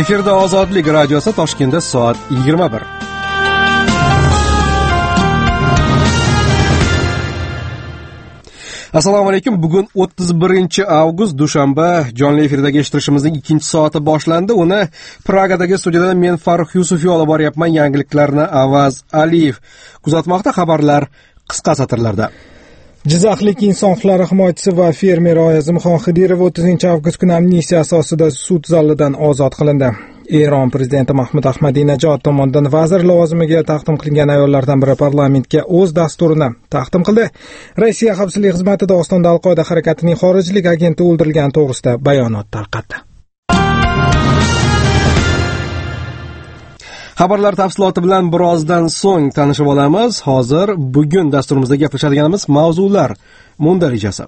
Efirda Ozodlik radiosi Toshkentda soat 21. Assalomu alaykum. Bugun 31-avgust dushanba. Jonli efirdagi eshittirishimizning 2-soati boshlandi. Uni Pragadagi studiyadan men Farruh Yusufiy olib boryapman. Yangiliklarni Avaz Aliyev kuzatmoqda. Xabarlar qisqa satrlarda. Jizzaxlik inson huquqlari himoyachisi va fermer Oyazimxon Xidirov 30-avgust kuni amnistiya asosida sud zalidan ozod qilindi. Eron prezidenti Mahmud Ahmadinejod tomonidan vazir lavozimiga taqdim qilingan ayollardan biri parlamentga o'z dasturini taqdim qildi. Rossiya xavfsizlik xizmati Dog'istonda Al-Qoida harakatining xorijlik agenti o'ldirilgani to'g'risida bayonot tarqatdi. Xabarlar tafsiloti bilan birozdan so'ng tanishib olamiz. Hozir bugun dasturimizda gaplashadiganimiz mavzular mundarijasi.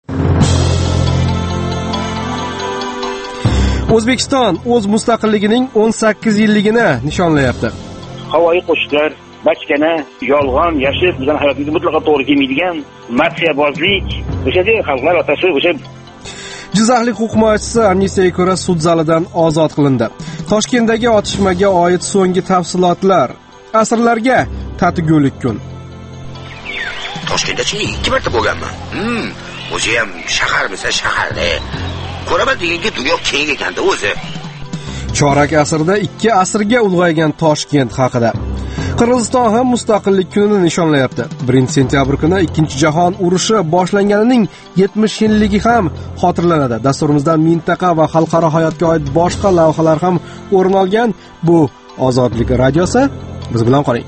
O'zbekiston o'z mustaqilligining 18 yilligini nishonlayapti. Havoyi qo'shiqlar, bachkana, yolg'on, yashib, bizning hayotimizga mutlaqo to'g'ri kelmaydigan madsiyabozlik, o'sha xalqlar otasi o'sha Jizzaxlik huquq himoyachisi amnistiyaga ko'ra sud zalidan ozod qilindi. Toshkentdagi otishmaga oid so'nggi tafsilotlar. Asrlarga tatigulik kun. Toshkentda 2 marta bo'lganman. O'zi ham shaharmisa shaharda. Ko'raman deganga dunyo keng ekanda o'zi. Chorak asrda 2 asrga ulg'aygan Toshkent haqida. Qirg'iziston ham mustaqillik kunini nishonlayapti. 1-sentyabr kuni 2-jahon urushi boshlanganining 70 yilligi ham xotirlanadi. Dasturimizdan mintaqa va xalqaro hayotga oid boshqa lavhalar ham o'rin olgan. Bu Ozodlik radiosi. Biz bilan qoling.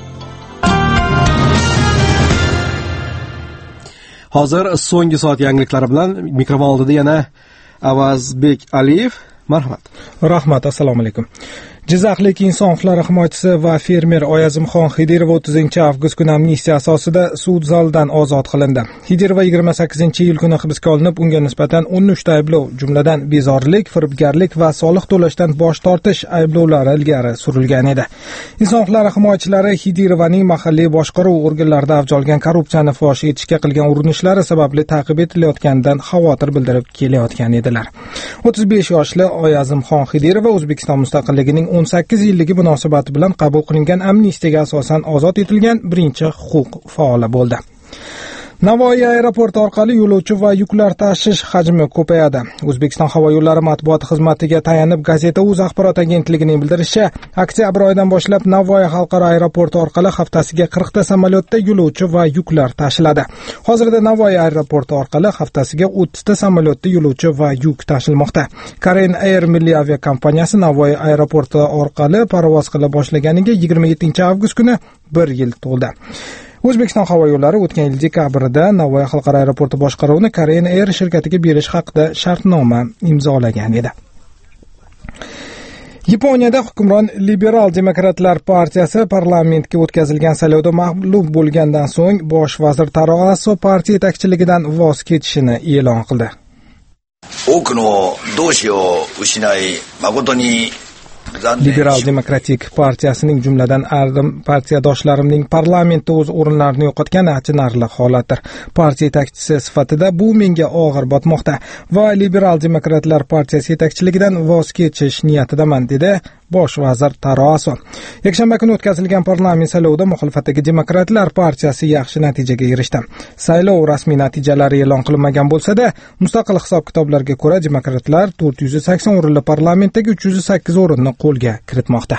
Hozir so'nggi soat yangiliklari bilan mikrofon oldida yana Avazbek Aliyev. Marhamat. Rahmat, assalomu alaykum. Jizzaxlik inson huquqlari himoyachisi va fermer Oyazimxon Xidirov 30-avgust kuni amnistiya asosida sud zalidan ozod qilindi. Xidirov 28-iyul kuni hibsga olinib, unga nisbatan 13 ta ayblov, jumladan bezorilik, firibgarlik va soliq to'lashdan bosh tortish ayblovlari ilgari surilgan edi. Inson huquqlari himoyachilari Xidirovaning mahalliy boshqaruv organlarida avj olgan korrupsiyani fosh etishga qilgan urinishlari sababli ta'qib etilayotganidan xavotir bildirib kelayotgan edilar. 35 yoshli Oyazimxon Xidirov O'zbekiston mustaqilligining 18 yilligi munosabati bilan qabul qilingan amnistiyaga asosan ozod etilgan birinchi huquq faoli bo'ldi. Navoiy aeroporti orqali yo'lovchi va yuklar tashish hajmi ko'payadi. O'zbekiston havo yo'llari matbuot xizmatiga tayanib Gazeta.uz axborot agentligining bildirishicha, oktyabr oyidan boshlab Navoiy xalqaro aeroporti orqali haftasiga 40 ta samolyotda yo'lovchi va yuklar tashiladi. Hozirda Navoiy aeroporti orqali haftasiga 30 ta samolyotda yo'lovchi va yuk tashilmoqda. Korean Air milliy aviakompaniyasi Navoiy aeroporti orqali parvoz qila boshlaganiga 27-avgust kuni 1 yil to'ldi. O'zbekiston havo yo'llari o'tgan yil dekabrda Navoiy xalqaro aeroporti boshqaruvini Korean Air shirkatiga berish haqida shartnoma imzolagan edi. Yaponiyada hukmron Liberal demokratlar partiyasi parlamentga o'tkazilgan saylovda mag'lub bo'lgandan so'ng bosh vazir Taro Aso partiya yetakchiligidan voz kechishini e'lon qildi. Liberal demokratik partiyasining jumladan ayrim partiyadoshlarimning parlamentda o'z o'rinlarini yo'qotgani achinarli holatdir. Partiya yetakchisi sifatida bu menga og'ir botmoqda va Liberal demokratlar partiyasi yetakchiligidan voz kechish niyatidaman, dedi bosh vazir Taro Aso. Yakshanba kuni o'tkazilgan parlament saylovida muxolifatdagi Demokratlar partiyasi yaxshi natijaga erishdi. Saylov rasmiy natijalari e'lon qilinmagan bo'lsa-da, mustaqil hisob-kitoblarga ko'ra Demokratlar 480 o'rinli parlamentdagi 308 o'rinni qo'lga kiritmoqda.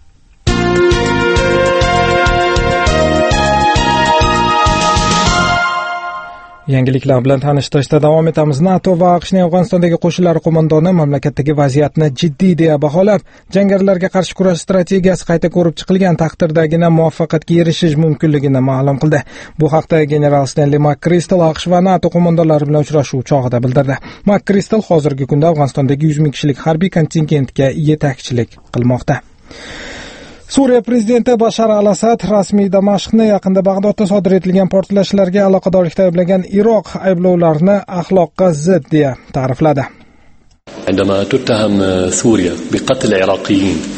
Yangiliklar bilan tanishtirishda davom etamiz. NATO va AQShning Afg'onistondagi qo'shinlari qo'mondoni mamlakatdagi vaziyatni jiddiy deya baholab, jangarilarga qarshi kurash strategiyasi qayta ko'rib chiqilgan taqdirdagina muvaffaqiyatga erishish mumkinligini ma'lum qildi. Bu haqda general Stanley McChrystal AQSh va NATO qo'mondonlari bilan uchrashuv chog'ida bildirdi. McChrystal hozirgi kunda Afg'onistondagi 100 ming kishilik harbiy kontingentga yetakchilik qilmoqda. Suriya prezidenti Bashar al-Asad rasmiy Damashqni yaqinda Bag'dodda sodir etilgan portlashlarga aloqadorlikda ayblagan Iroq ayblovlarini axloqqa zid deya ta'rifladi. عندما تتهم سوريا بقتل عراقيين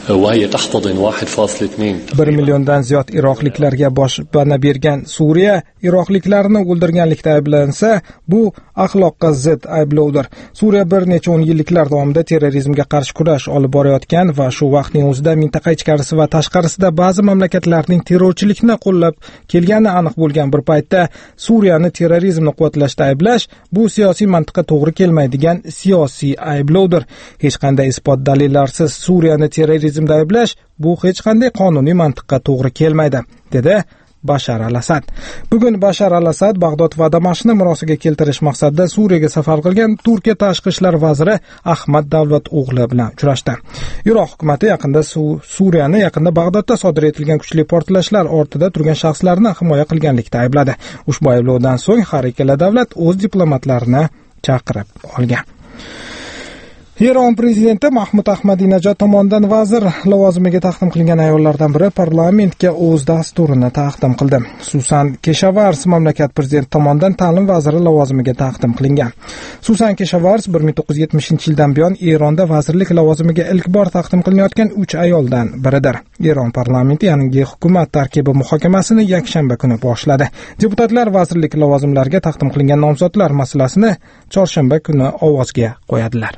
وهي تحتضن 1.2 1 milliondan ziyod iroqliklarga boshpana bergan Suriya iroqliklarni o'ldirganlikda ayblansa, bu axloqqa zid ayblovdir. Suriya bir necha 10 yilliklar davomida terrorizmga qarshi kurash olib borayotgan va shu vaqtning o'zida mintaqa ichkarisi va tashqarisida ba'zi mamlakatlarning terrorchilikni qo'llab kelgani aniq bo'lgan bir paytda Suriyani terrorizmni quvvatlashda ayblash bu siyosiy mantiqqa to'g'ri kelmaydigan siyosiy ayblovdir. Hech qanday isbot dalillarsiz Suriyani terrorizmda ayblash bu hech qanday qonuniy mantiqqa to'g'ri kelmaydi, dedi Bashar al-Asad. Bugun Bashar al-Asad Bag'dod va Damashqni murosiga keltirish maqsadida Suriyaga safar qilgan Turkiya tashqi ishlar vaziri Ahmad Davlato'g'li bilan uchrashdi. Iroq hukumati Suriyani yaqinda Bag'dodda sodir etilgan kuchli portlashlar ortida turgan shaxslarni himoya qilganlikda aybladi. Ushbu ayblovdan so'ng har ikkala davlat o'z diplomatlarini chaqirib olgan. Eron prezidenti Mahmud Ahmadinejod tomonidan vazir lavozimiga taqdim qilingan ayollardan biri parlamentga o'z dasturini taqdim qildi. Susan Keshavars mamlakat prezidenti tomonidan ta'lim vaziri lavozimiga taqdim qilingan. Susan Keshavars 1970-yildan buyon Eronda vazirlik lavozimiga ilk bor taqdim qilinayotgan 3 ayoldan biridir. Eron parlamenti yangi hukumat tarkibi muhokamasini yakshanba kuni boshladi. Deputatlar vazirlik lavozimlariga taqdim qilingan nomzodlar masalasini chorshanba kuni ovozga qo'yadilar.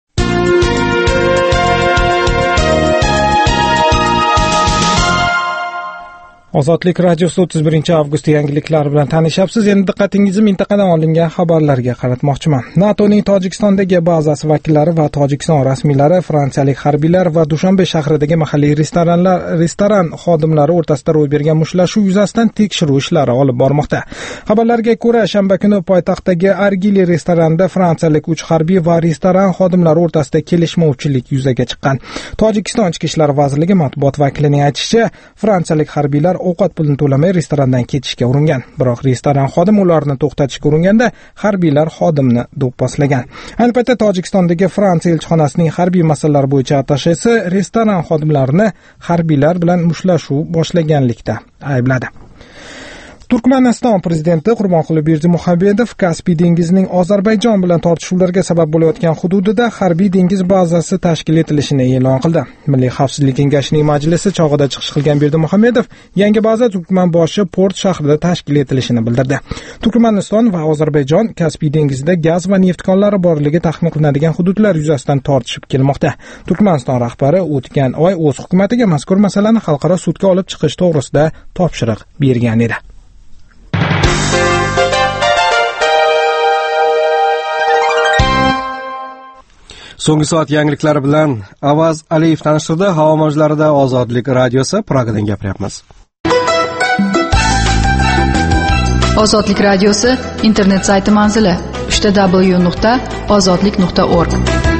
Ozodlik radiosi 31-avgust yangiliklar bilan tanishyapsiz. Endi diqqatingizni mintaqadan olingan xabarlarga qaratmoqchiman. NATOning Tojikistondagi bazasi vakillari va Tojikiston rasmiylari fransiyalik harbiylar va Dushanbe shahridagi mahalliy restoran xodimlari o'rtasida ro'y bergan mushtlashuv yuzasidan tekshiruv ishlari olib bormoqda. Xabarlarga ko'ra, shanba kuni poytaxtdagi Argili restoranida fransiyalik 3 harbiy va restoran xodimlari o'rtasida kelishmovchilik yuzaga chiqqan. Tojikiston Ichki ishlar vazirligi matbuot vakilining aytishicha, fransiyalik harbiylar ovqat pulini to'lamay restorandan ketishga uringan. Biroq restoran xodimi ularni to'xtatishga uringanda harbiylar xodimni do'pposlagan. Ayni paytda Tojikistondagi Fransiya elchixonasining harbiy masalalar bo'yicha attashesi restoran xodimlarini harbiylar bilan mushtlashuv boshlaganlikda aybladi. Turkmaniston prezidenti Qurbanquli Berdimuhamedov Kaspiy dengizining Ozarbayjon bilan tortishuvlarga sabab bo'layotgan hududida harbiy dengiz bazasi tashkil etilishini e'lon qildi. Milliy xavfsizlik kengashining majlisi chog'ida chiqish qilgan Berdimuhamedov yangi baza Turkmanboshi port shahrida tashkil etilishini bildirdi. Turkmaniston va Ozarbayjon Kaspiy dengizida gaz va neft konlari borligi taxmin qilinadigan hududlar yuzasidan tortishib kelmoqda. Turkmaniston rahbari o'tgan oy o'z hukumatiga mazkur masalani xalqaro sudga olib chiqish to'g'risida topshiriq bergan edi. So'nggi soat yangiliklari bilan Avaz Aliyev tanishtirdi. Havo mavjlarida Ozodlik radiosi Pragadan gapiryapmiz. Ozodlik radiosi internet sayti manzili www.ozodlik.org.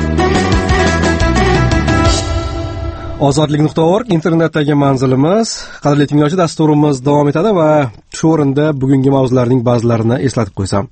Ozodlik.org internetdagi manzilimiz. Qadrli tinglovchi, dasturimiz davom etadi va shu o'rinda bugungi mavzularning ba'zilarini eslatib qo'ysam.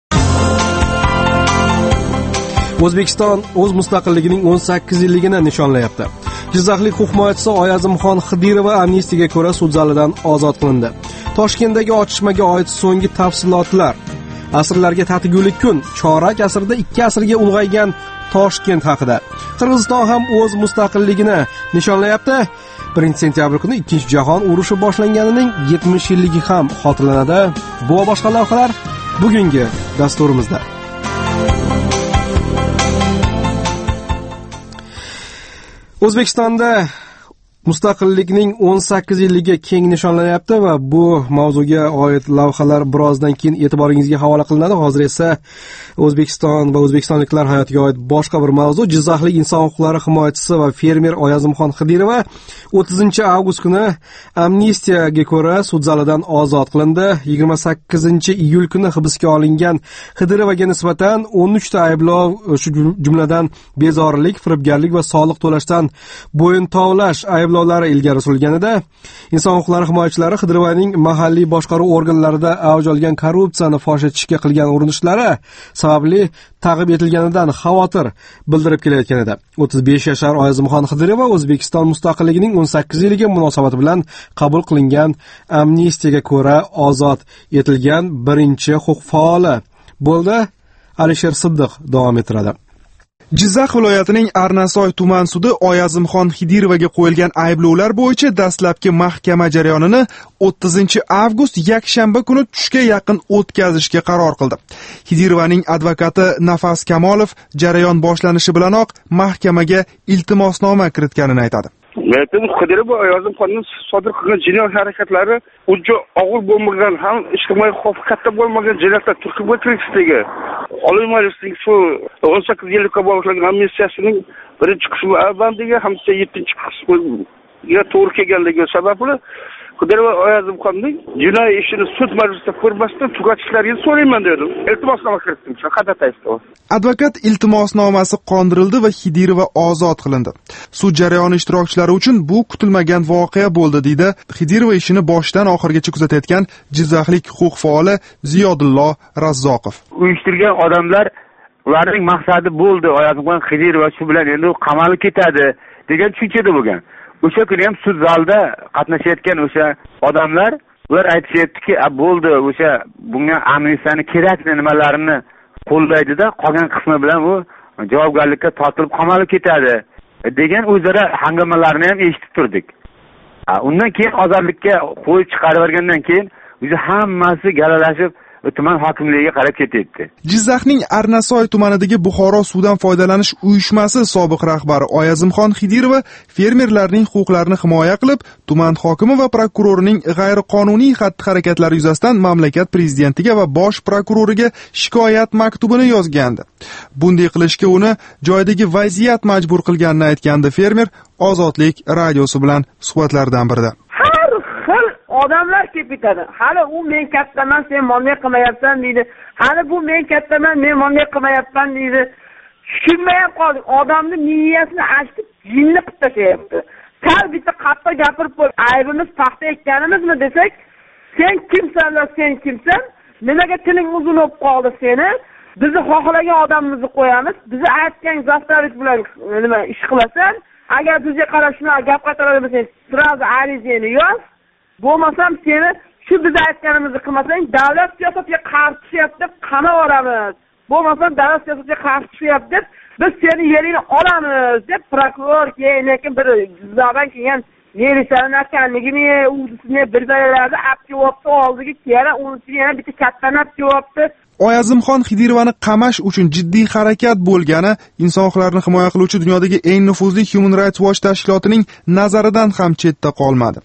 O'zbekiston o'z mustaqilligining 18 yilligini nishonlayapti. Jizzaxlik huquq himoyachisi Oyazimxon Xidirova amnistiyaga ko'ra sud zalidan ozod qilindi. Toshkentdagi otishmaga oid so'nggi tafsilotlar. Asrlarga tatigulik kun, chorak asrda 2 asrga ulg'aygan Toshkent haqida. Qirg'iziston ham o'z mustaqilligini nishonlayapti. 1-sentyabr kuni 2-jahon urushi boshlanganining 70 yilligi ham xotirlanadi. Bu va boshqa lavhalar bugungi dasturimizda. O'zbekistonda mustaqillikning 18 yilligi keng nishonlanyapti va bu mavzuga oid lavhalar birozdan keyin e'tiboringizga havola qilinadi. Hozir esa O'zbekiston va o'zbekistonliklar hayotiga oid boshqa bir mavzu. Jizzaxlik inson huquqlari himoyachisi va fermer Oyazimxon Xidirova 30-avgust kuni amnistiyaga ko'ra sud zalidan ozod qilindi. 28-iyul kuni hibsga olingan Xidirovaga nisbatan 13 ta ayblov, shu jumladan bezorilik, firibgarlik va soliq to'lashdan bo'yin tovlash ayblovlari ilgari surilganida, inson huquqlari himoyachilari Xidirovaning mahalliy boshqaruv organlarida avj olgan korrupsiyani fosh etishga qilgan urinishlari sababli ta'qib etilganidan xavotir bildirib kelayotgan edi. 35 yashar Oyazimxon Xidirova O'zbekiston mustaqilligining 18 yilligi munosabati bilan qabul qilingan amnistiyaga ko'ra ozod etilgan birinchi huquq faoli bo'ldi. Alisher Siddiq davom ettiradi. Jizzax viloyatining Arnasoy tuman sudi Oyazimxon Xidirovaga qo'yilgan ayblovlar bo'yicha dastlabki mahkama jarayonini 30-avgust yakshanba kuni tushga yaqin o'tkazishga qaror qildi. Xidirovaning advokati Nafas Kamolov jarayon boshlanishi bilanoq mahkamaga iltimosnoma kiritganini aytadi. Xidirova Oyazimxonning sodir qilgan jinoyat harakatlari uncha og'ir bo'lmagan, ham ijtimoiy xavfi katta bo'lmagan jinoyatlar turtib o'tirishligi, Oliy Majlisning shu 18 yillikka bag'ishlangan amnistiyasining birinchi qismi avvalgiga hamda 7-chi qismiga to'g'ri kelganligi sababli Xidirova Oyazimxonning jinoiy ishini sud majlisida ko'rmasdan tugatishlarini so'rayman dedim. Iltimosnoma kiritdim, faqat aytdim. Advokat iltimosnomasi qondirildi va Xidirova ozod qilindi. Sud jarayoni ishtirokchilari uchun bu kutilmagan voqea bo'ldi, deydi Xidirova ishini boshdan oxirigacha kuzatayotgan jizzaxlik huquq faoli Ziyodullo Razzoqov. Uyushtirgan odamlar ularning maqsadi bo'ldi, Oyazimxon Xidirova shu bilan endi qamalib ketadi degan tushunchada bo'lgan. O'sha kuni ham sud zalida qatnashayotgan o'sha odamlar ular aytishyaptiki, bo'ldi, o'sha bunga amnistiyani kerakli nimalarini qo'llaydi-da, qolgan qismi bilan u javobgarlikka tortilib qamalib ketadi degan o'zaro hangamalarni ham eshitib turdik. Undan keyin ozodlikka qo'yib chiqarib bergandan keyin o'zi hammasi galalashib tuman hokimligiga qarab ketyapti. Jizzaxning Arnasoy tumanidagi Buxoro suvdan foydalanish uyushmasi sobiq rahbari Oyazimxon Xidirova fermerlarning huquqlarini himoya qilib, tuman hokimi va prokurorining g'ayriqonuniy xatti-harakatlari yuzasidan mamlakat prezidentiga va bosh prokuroriga shikoyat maktubini yozgandi. Bunday qilishga uni joydagi vaziyat majbur qilganini aytgandi fermer Ozodlik radiosi bilan suhbatlardan birida. Odamlar kelib ketadi. Hali u men kattaman, sen mollik qilmayapsan deydi. Hali bu men kattaman, men mollik qilmayapman deydi. Tushunmay qoldik. Odamning miyasini achib, jinni qilib tashlayapti. Sal bitta qattiq gapirib qo'y. Aybimiz paxta ekkanimizmi desak, sen kimsan, sen kimsan? Nimaga tiling uzun bo'lib qoldi seni? Bizni xohlagan odamimizni qo'yamiz. Bizni aytgan zastavit bilan nima ish qilasan? Agar bizga qarab shuna gap qaytaradigan sразу arizani yoz. Bo'lmasam seni shu biz aytganimizni qilmasang, davlat siyosatiga qarshi chiqyapti deb qamavoramiz. Bo'lmasam davlat siyosatiga qarshi chiqyapti deb biz seni yeringni olamiz deb prokuror lekin bir jizzaxdan kelgan militsiyaning akanligini o'zini bir balalarda aptiyopti oldiga yana unisiga yana bitta katta aptiyopti. Oyazimxon Xidirovani qamash uchun jiddiy harakat bo'lgani inson huquqlarini himoya qiluvchi dunyodagi eng nufuzli Human Rights Watch tashkilotining nazaridan ham chetda qolmadi.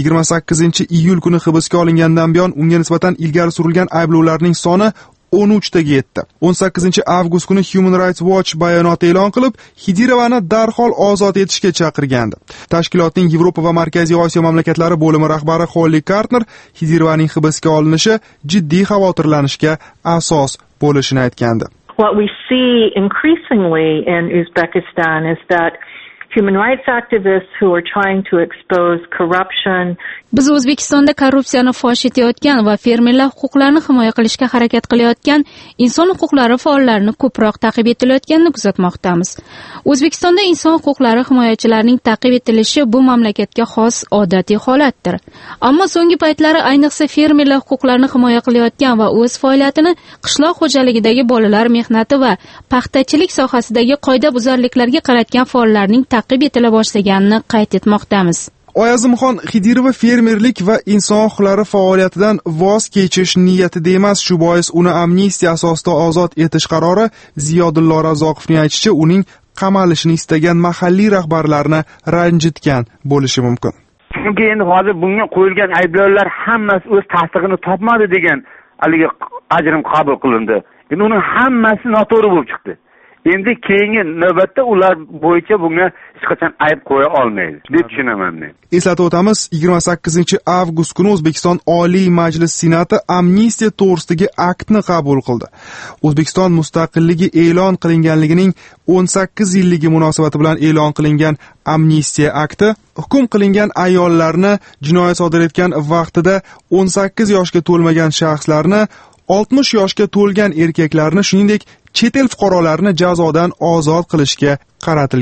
28-iyul kuni hibsga olingandan buyon unga nisbatan ilgari surilgan ayblovlarning soni 13 taga yetdi. 18-avgust kuni Human Rights Watch bayonot e'lon qilib, Xidirovani darhol ozod etishga chaqirgandi. Tashkilotning Yevropa va Markaziy Osiyo mamlakatlari bo'limi rahbari Holly Kartner Xidirovaning hibsga olinishi jiddiy xavotirlanishga asos bo'lishini aytgandi. What we see increasingly in Uzbekistan is that human rights activists who are trying to expose corruption. Biz O'zbekistonda korrupsiyani fosh etayotgan va fermerlar huquqlarini himoya qilishga harakat qilayotgan inson huquqlari faollarini ko'proq ta'qib etilayotganini kuzatmoqdamiz. O'zbekistonda inson huquqlari himoyachilarining ta'qib etilishi bu mamlakatga xos odatiy holatdir. Ammo so'nggi paytlari ayniqsa fermerlar huquqlarini himoya qilayotgan va o'z faoliyatini qishloq xo'jaligidagi bolalar mehnati va paxtachilik sohasidagi qoidabuzarliklarga qaratgan faollarning ta'qib etila boshlaganini qayd etmoqdamiz. Oyazimxon Xidirova fermerlik va inson huquqlari faoliyatidan voz kechish niyatida emas, shu bois uni amnistiya asosida ozod etish qarori Ziyodullo Razzoqovning aytishicha uning qamalishini istagan mahalliy rahbarlarni ranjitgan bo'lishi mumkin. Chunki endi hozir bunga qo'yilgan ayblovlar hammasi o'z tasdig'ini topmadi degan haligi ajrim qabul qilindi. Endi uning hammasi noto'g'ri bo'lib chiqdi. Endi keyingi navbatda ular bo'yicha bunga hech qachon ayb qo'ya olmaydi deb tushunaman men. Eslatib o'tamiz, 28-avgust kuni O'zbekiston Oliy Majlis Senati amnistiya to'g'risidagi aktni qabul qildi. O'zbekiston mustaqilligi e'lon qilinganligining 18 yilligi munosabati bilan e'lon qilingan amnistiya akti hukm qilingan ayollarni jinoyat sodir etgan vaqtida 18 yoshga to'lmagan shaxslarni 60 yoshga to'lgan erkaklarni shuningdek chet el fuqarolarini jazodan ozod qilishga qaratilgan.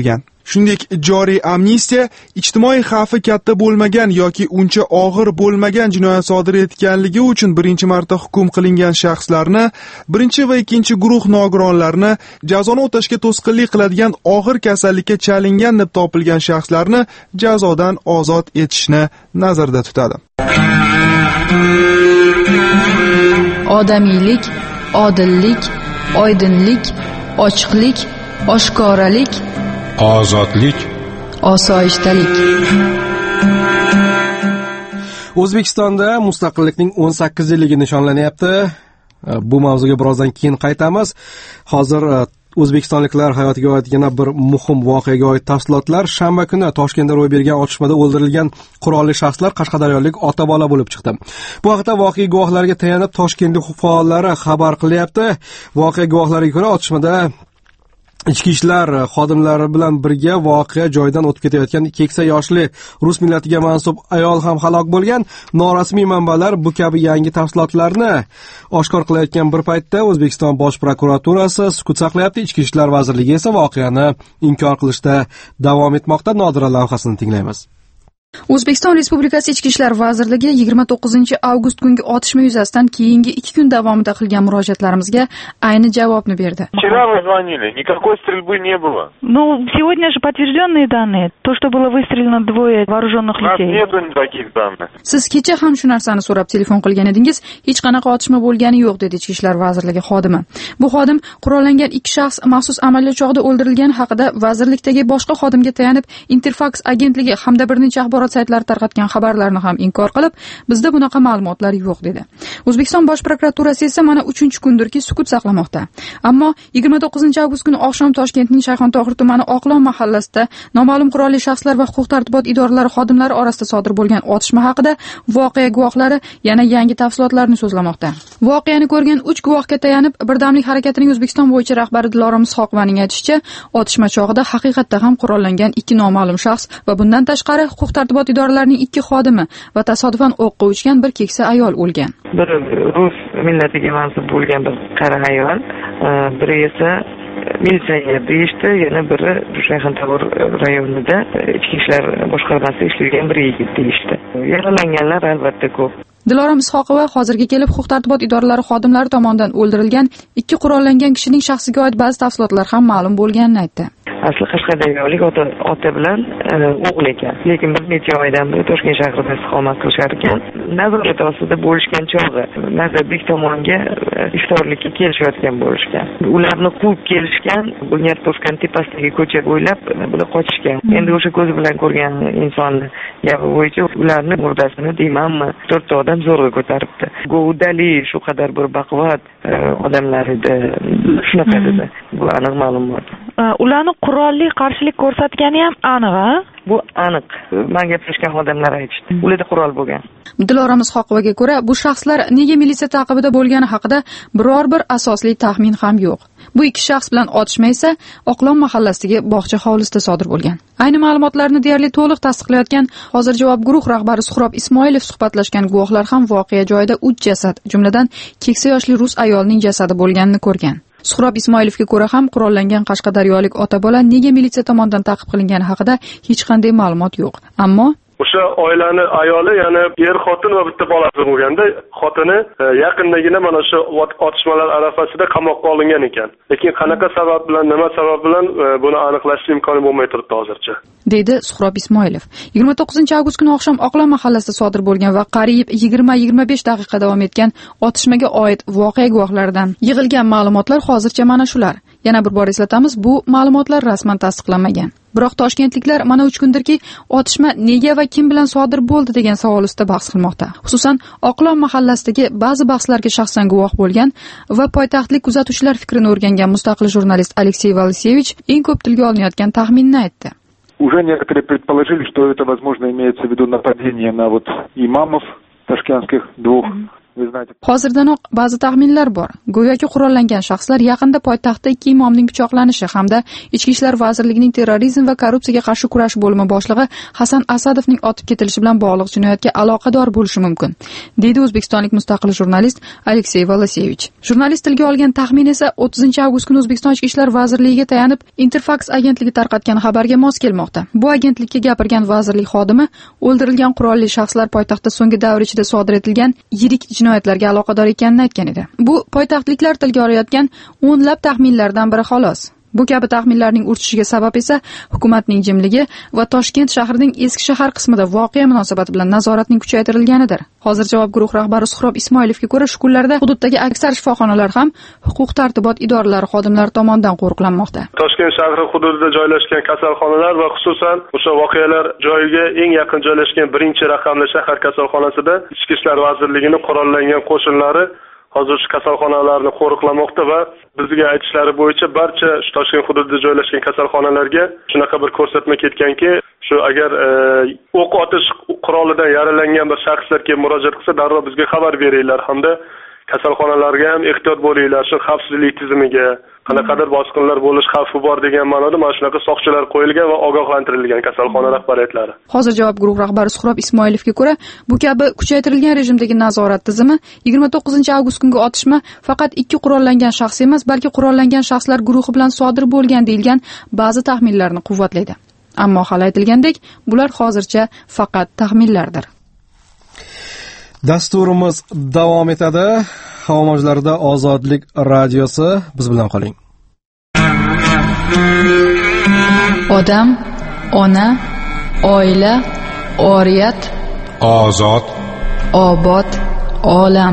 Shuningdek, joriy amnistiya ijtimoiy xavfi katta bo'lmagan yoki uncha og'ir bo'lmagan jinoyat sodir etganligi uchun birinchi marta hukm qilingan shaxslarni, birinchi va ikkinchi guruh nogironlarni, jazoni o'tashga to'sqinlik qiladigan og'ir kasallikka chalingan deb topilgan shaxslarni jazodan ozod etishni nazarda tutadi. Odamiylik, odillik, oydinlik, ochiqlik, oshkoralik, ozodlik, osoyishtalik. O'zbekistonda mustaqillikning 18 yilligi nishonlanyapti. Bu mavzuga birozdan keyin qaytamiz. Hozir o'zbekistonliklar hayotiga oid yana bir muhim voqeaga oid tafsilotlar. Shanba kuni Toshkentda ro'y bergan otishmada o'ldirilgan qurolli shaxslar qashqadaryolik ota-bola bo'lib chiqdi. Bu haqda voqea guvohlariga tayanib Toshkentlik huquq faollari xabar qilyapti. Voqea guvohlariga ko'ra otishmada ichki ishlar xodimlari bilan birga voqea joyidan o'tib ketayotgan keksa yoshli rus millatiga mansub ayol ham halok bo'lgan. Norasmiy manbalar bu kabi yangi tafsilotlarni oshkor qilayotgan bir paytda O'zbekiston Bosh prokuraturasi sukut saqlayapti. Ichki ishlar vazirligi esa voqeani inkor qilishda davom etmoqda. Nodira lavhasini tinglaymiz. O'zbekiston Respublikasi Ichki ishlar vazirligi 29-avgust kungi otishma yuzasidan keyingi 2 kun davomida qilgan murojaatlarimizga ayni javobni berdi. Вчера вы звонили, никакой стрельбы не было. Ну, сегодня же подтвержденные данные, то, что было выстрелено двое вооруженных людей. У нас нету никаких данных. Siz kecha ham shu narsani so'rab telefon qilgan edingiz, hech qanaqa otishma bo'lgani yo'q dedi Ichki ishlar vazirligi xodimi. Bu xodim qurollangan 2 shaxs maxsus amaliyot chog'ida o'ldirilgani haqida vazirlikdagi boshqa xodimga tayanib Interfax agentligi hamda bir necha axborot saytlari tarqatgan xabarlarni ham inkor qilib, bizda bunaqa ma'lumotlar yo'q dedi. O'zbekiston Bosh prokuraturasi esa mana 3-kundirki sukut saqlamoqda. Ammo 29-avgust kuni oqshom Toshkentning Shayxontohur tumani Oqlon mahallasida noma'lum qurolli shaxslar va huquq-tartibot idoralari xodimlari orasida sodir bo'lgan otishma haqida voqea guvohlari yana yangi tafsilotlarni so'zlamoqda. Voqeani ko'rgan 3 guvohga tayanib, Birdamlik harakatining O'zbekiston bo'yicha rahbari Dilorom Ishoqovaning aytishicha, otishma chog'ida haqiqatda ham qurollangan 2 noma'lum shaxs va bundan tashqari huquq-tartibot idoralarining 2 xodimi va tasodifan o'qqa uchgan bir keksa ayol o'lgan. Bir rus millatiga mansub bo'lgan bir qari ayol, biri esa militsioner deyishdi, yana biri Shayxontohur rayonida ichki ishlar boshqarmasida ishlaydigan bir yigit deyishdi. Yaralanganlar albatta ko'p. Dilorom Ishoqova hozirga kelib huquq-tartibot idoralari xodimlari tomonidan o'ldirilgan 2 qurollangan kishining shaxsiga oid ba'zi tafsilotlar ham ma'lum bo'lganini aytdi. Asli qashqadaryolik ota bilan o'g'il ekan. Lekin bir necha oydan beri Toshkent shahrida istiqomat qilishar ekan. Nazorat ostida bo'lishgan chog'i Nazarbek tomonga iftorlikka kelishayotgan bo'lishgan. Ularni quvib kelishgan, Bunyod Toshkent tepasidagi ko'cha bo'ylab bular qochishgan. Endi o'sha ko'z bilan ko'rgan insonni gapi bo'yicha ularni murdasini deymanmi 4 ta odam zo'rg'a ko'taribdi. Go'udali shu qadar bir baquvvat odamlar edi. Shunaqa dedi. Bu aniq ma'lumot. Ularni qurolli qarshilik ko'rsatgani ham aniq, a? Bu aniq. Men gaplashgan odamlar aytishdi. Ularda qurol bo'lgan. Dilorom Ishoqovaga ko'ra, bu shaxslar nega militsiya ta'qibida bo'lgani haqida biror bir asosli taxmin ham yo'q. Bu 2 shaxs bilan otishma esa Oqlon mahallasidagi bog'cha hovlisida sodir bo'lgan. Ayni ma'lumotlarni deyarli to'liq tasdiqlayotgan Hozir javob guruh rahbari Suhrob Ismoilov suhbatlashgan guvohlar ham voqea joyida 3 jasad, jumladan keksa yoshli rus ayolning jasadi bo'lganini ko'rgan. Suhrob Ismoilovga ko'ra ham qurollangan qashqadaryolik ota-bola nega militsiya tomonidan ta'qib qilingani haqida hech qanday ma'lumot yo'q. Ammo o'sha oilani ayoli, ya'ni xotin va bitta bolasi bo'lganda, xotini yaqindagina mana shu otishmalar arafasida qamoqqa olingan ekan. Lekin qanaqa sabab bilan, nima sabab bilan buni aniqlash imkoni bo'lmay turibdi hozircha. Deydi Suhrob Ismoilov. 29-avgust kuni oqshom Oqlon mahallasida sodir bo'lgan va qariyb 20-25 daqiqa davom etgan otishmaga oid voqea guvohlaridan yig'ilgan ma'lumotlar hozircha mana shular. Yana bir bor eslatamiz, bu ma'lumotlar rasman tasdiqlanmagan. Biroq toshkentliklar mana 3 kundirki otishma nega va kim bilan sodir bo'ldi degan savol ustida bahs qilmoqda. Xususan, Oqlon mahallasidagi ba'zi bahslarga shaxsan guvoh bo'lgan va poytaxtlik kuzatuvchilar fikrini o'rgangan mustaqil jurnalist Aleksey Valisevich eng ko'p tilga olinayotgan taxminni aytdi. Уже некоторые предположили, что это, возможно, имеется в виду нападение на вот имамов ташкентских двух вы знаете. Hozirdanoq ba'zi taxminlar bor. Go'yoki qurollangan shaxslar yaqinda poytaxtda 2 imomning pichoqlanishi hamda Ichki ishlar vazirligining terrorizm va korrupsiyaga qarshi kurash bo'limi boshlig'i Hasan Asadovning otib ketilishi bilan bog'liq jinoyatga aloqador bo'lishi mumkin, deydi o'zbekistonlik mustaqil jurnalist Aleksey Volosevich. Jurnalist tilga olgan taxmin esa 30-avgust kuni O'zbekiston Ichki ishlar vazirligiga tayanib Interfax agentligi tarqatgan xabarga mos kelmoqda. Bu agentlikka gapirgan vazirlik xodimi o'ldirilgan qurolli shaxslar poytaxtda so'nggi davr ichida sodir etilgan yirik jinoyatlarga aloqador ekanini aytgan edi. Bu poytaxtliklar tilga olayotgan o'nlab taxminlardan biri xolos. Bu kabi taxminlarning urchishiga sabab esa hukumatning jimligi va Toshkent shahrining eski shahar qismida voqea munosabati bilan nazoratning kuchaytirilganidir. Hozir javob guruh rahbari Suhrob Ismoilovga ko'ra, shu kunlarda hududdagi aksar shifoxonalar ham huquq-tartibot idoralari xodimlari tomonidan qo'riqlanmoqda. Toshkent shahri hududida joylashgan kasalxonalar va xususan o'sha voqealar joyiga eng yaqin joylashgan birinchi raqamli shahar kasalxonasida Ichki ishlar vazirligining qurollangan qo'shinlari hozir shu kasalxonalarni qo'riqlamoqda va bizga aytishlari bo'yicha barcha shu Toshkent hududida joylashgan kasalxonalarga shunaqa bir ko'rsatma ketganki, shu agar o'q otish qurolidan yaralangan bir shaxslar kelib murojaat qilsa, darrov bizga xabar beringlar hamda kasalxonalarga ham ehtiyot bo'linglar, shu xavfsizlik tizimiga qanaqadir bosqinlar bo'lish xavfi bor degan ma'noda mana shunaqa soqchilar qo'yilgan va ogohlantirilgan kasalxona rahbariyatlari. Hozir javob guruh rahbari Suhrob Ismoilovga ko'ra, bu kabi kuchaytirilgan rejimdagi nazorat tizimi 29-avgust kungi otishma faqat 2 qurollangan shaxs emas, balki qurollangan shaxslar guruhi bilan sodir bo'lgan deyilgan ba'zi taxminlarni quvvatlaydi. Ammo hali aytilgandek, bular hozircha faqat taxminlardir. Dasturimiz davom etadi. Havo mavjlarida Ozodlik radiosi, biz bilan qoling. Odam, ona, oila, oriyat, ozod, obod, olam.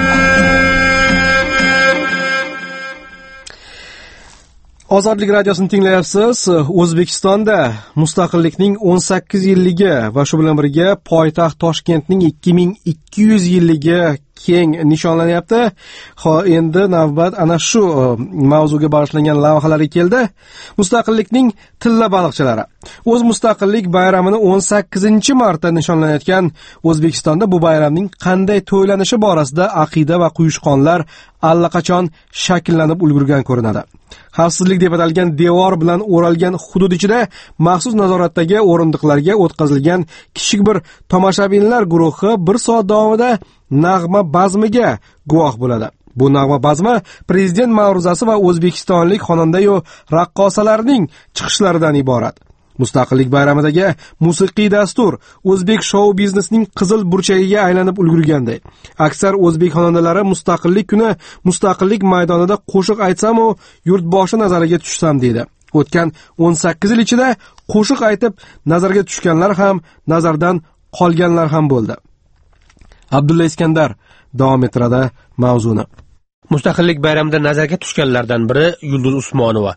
Ozodlik radiosini tinglayapsiz. O'zbekistonda mustaqillikning 18 yilligi va shu bilan birga poytaxt Toshkentning 2200 yilligi keng nishonlanyapti. Endi navbat ana shu mavzuga bag'ishlangan lavhalarga keldi. Mustaqillikning tilla baliqchilari. O'z mustaqillik bayramini 18-marta nishonlanayotgan O'zbekistonda bu bayramning qanday to'ylanishi borasida aqida va quyushqonlar allaqachon shakllanib ulgurgan ko'rinadi. Xavfsizlik deb atalgan devor bilan o'ralgan hudud ichida maxsus nazoratdagi o'rindiqlarga o'tkazilgan kichik bir tomoshabinlar guruhi 1 soat davomida nag'ma bazmiga guvoh bo'ladi. Bu nag'ma bazmi prezident ma'ruzasi va o'zbekistonlik xonanda-yu raqqosalarning chiqishlaridan iborat. Mustaqillik bayramidagi musiqiy dastur o'zbek shou biznesining qizil burchagiga aylanib ulgurganday. Aksar o'zbek xonandalari mustaqillik kuni mustaqillik maydonida qo'shiq aytsam-u, yurtboshi nazariga tushsam deydi. O'tgan 18 yil ichida qo'shiq aytib nazarga tushganlar ham, nazardan qolganlar ham bo'ldi. Abdulla Iskandar davom ettiradi mavzuni. Mustaqillik bayramida nazarga tushganlardan biri Yulduz Usmonova.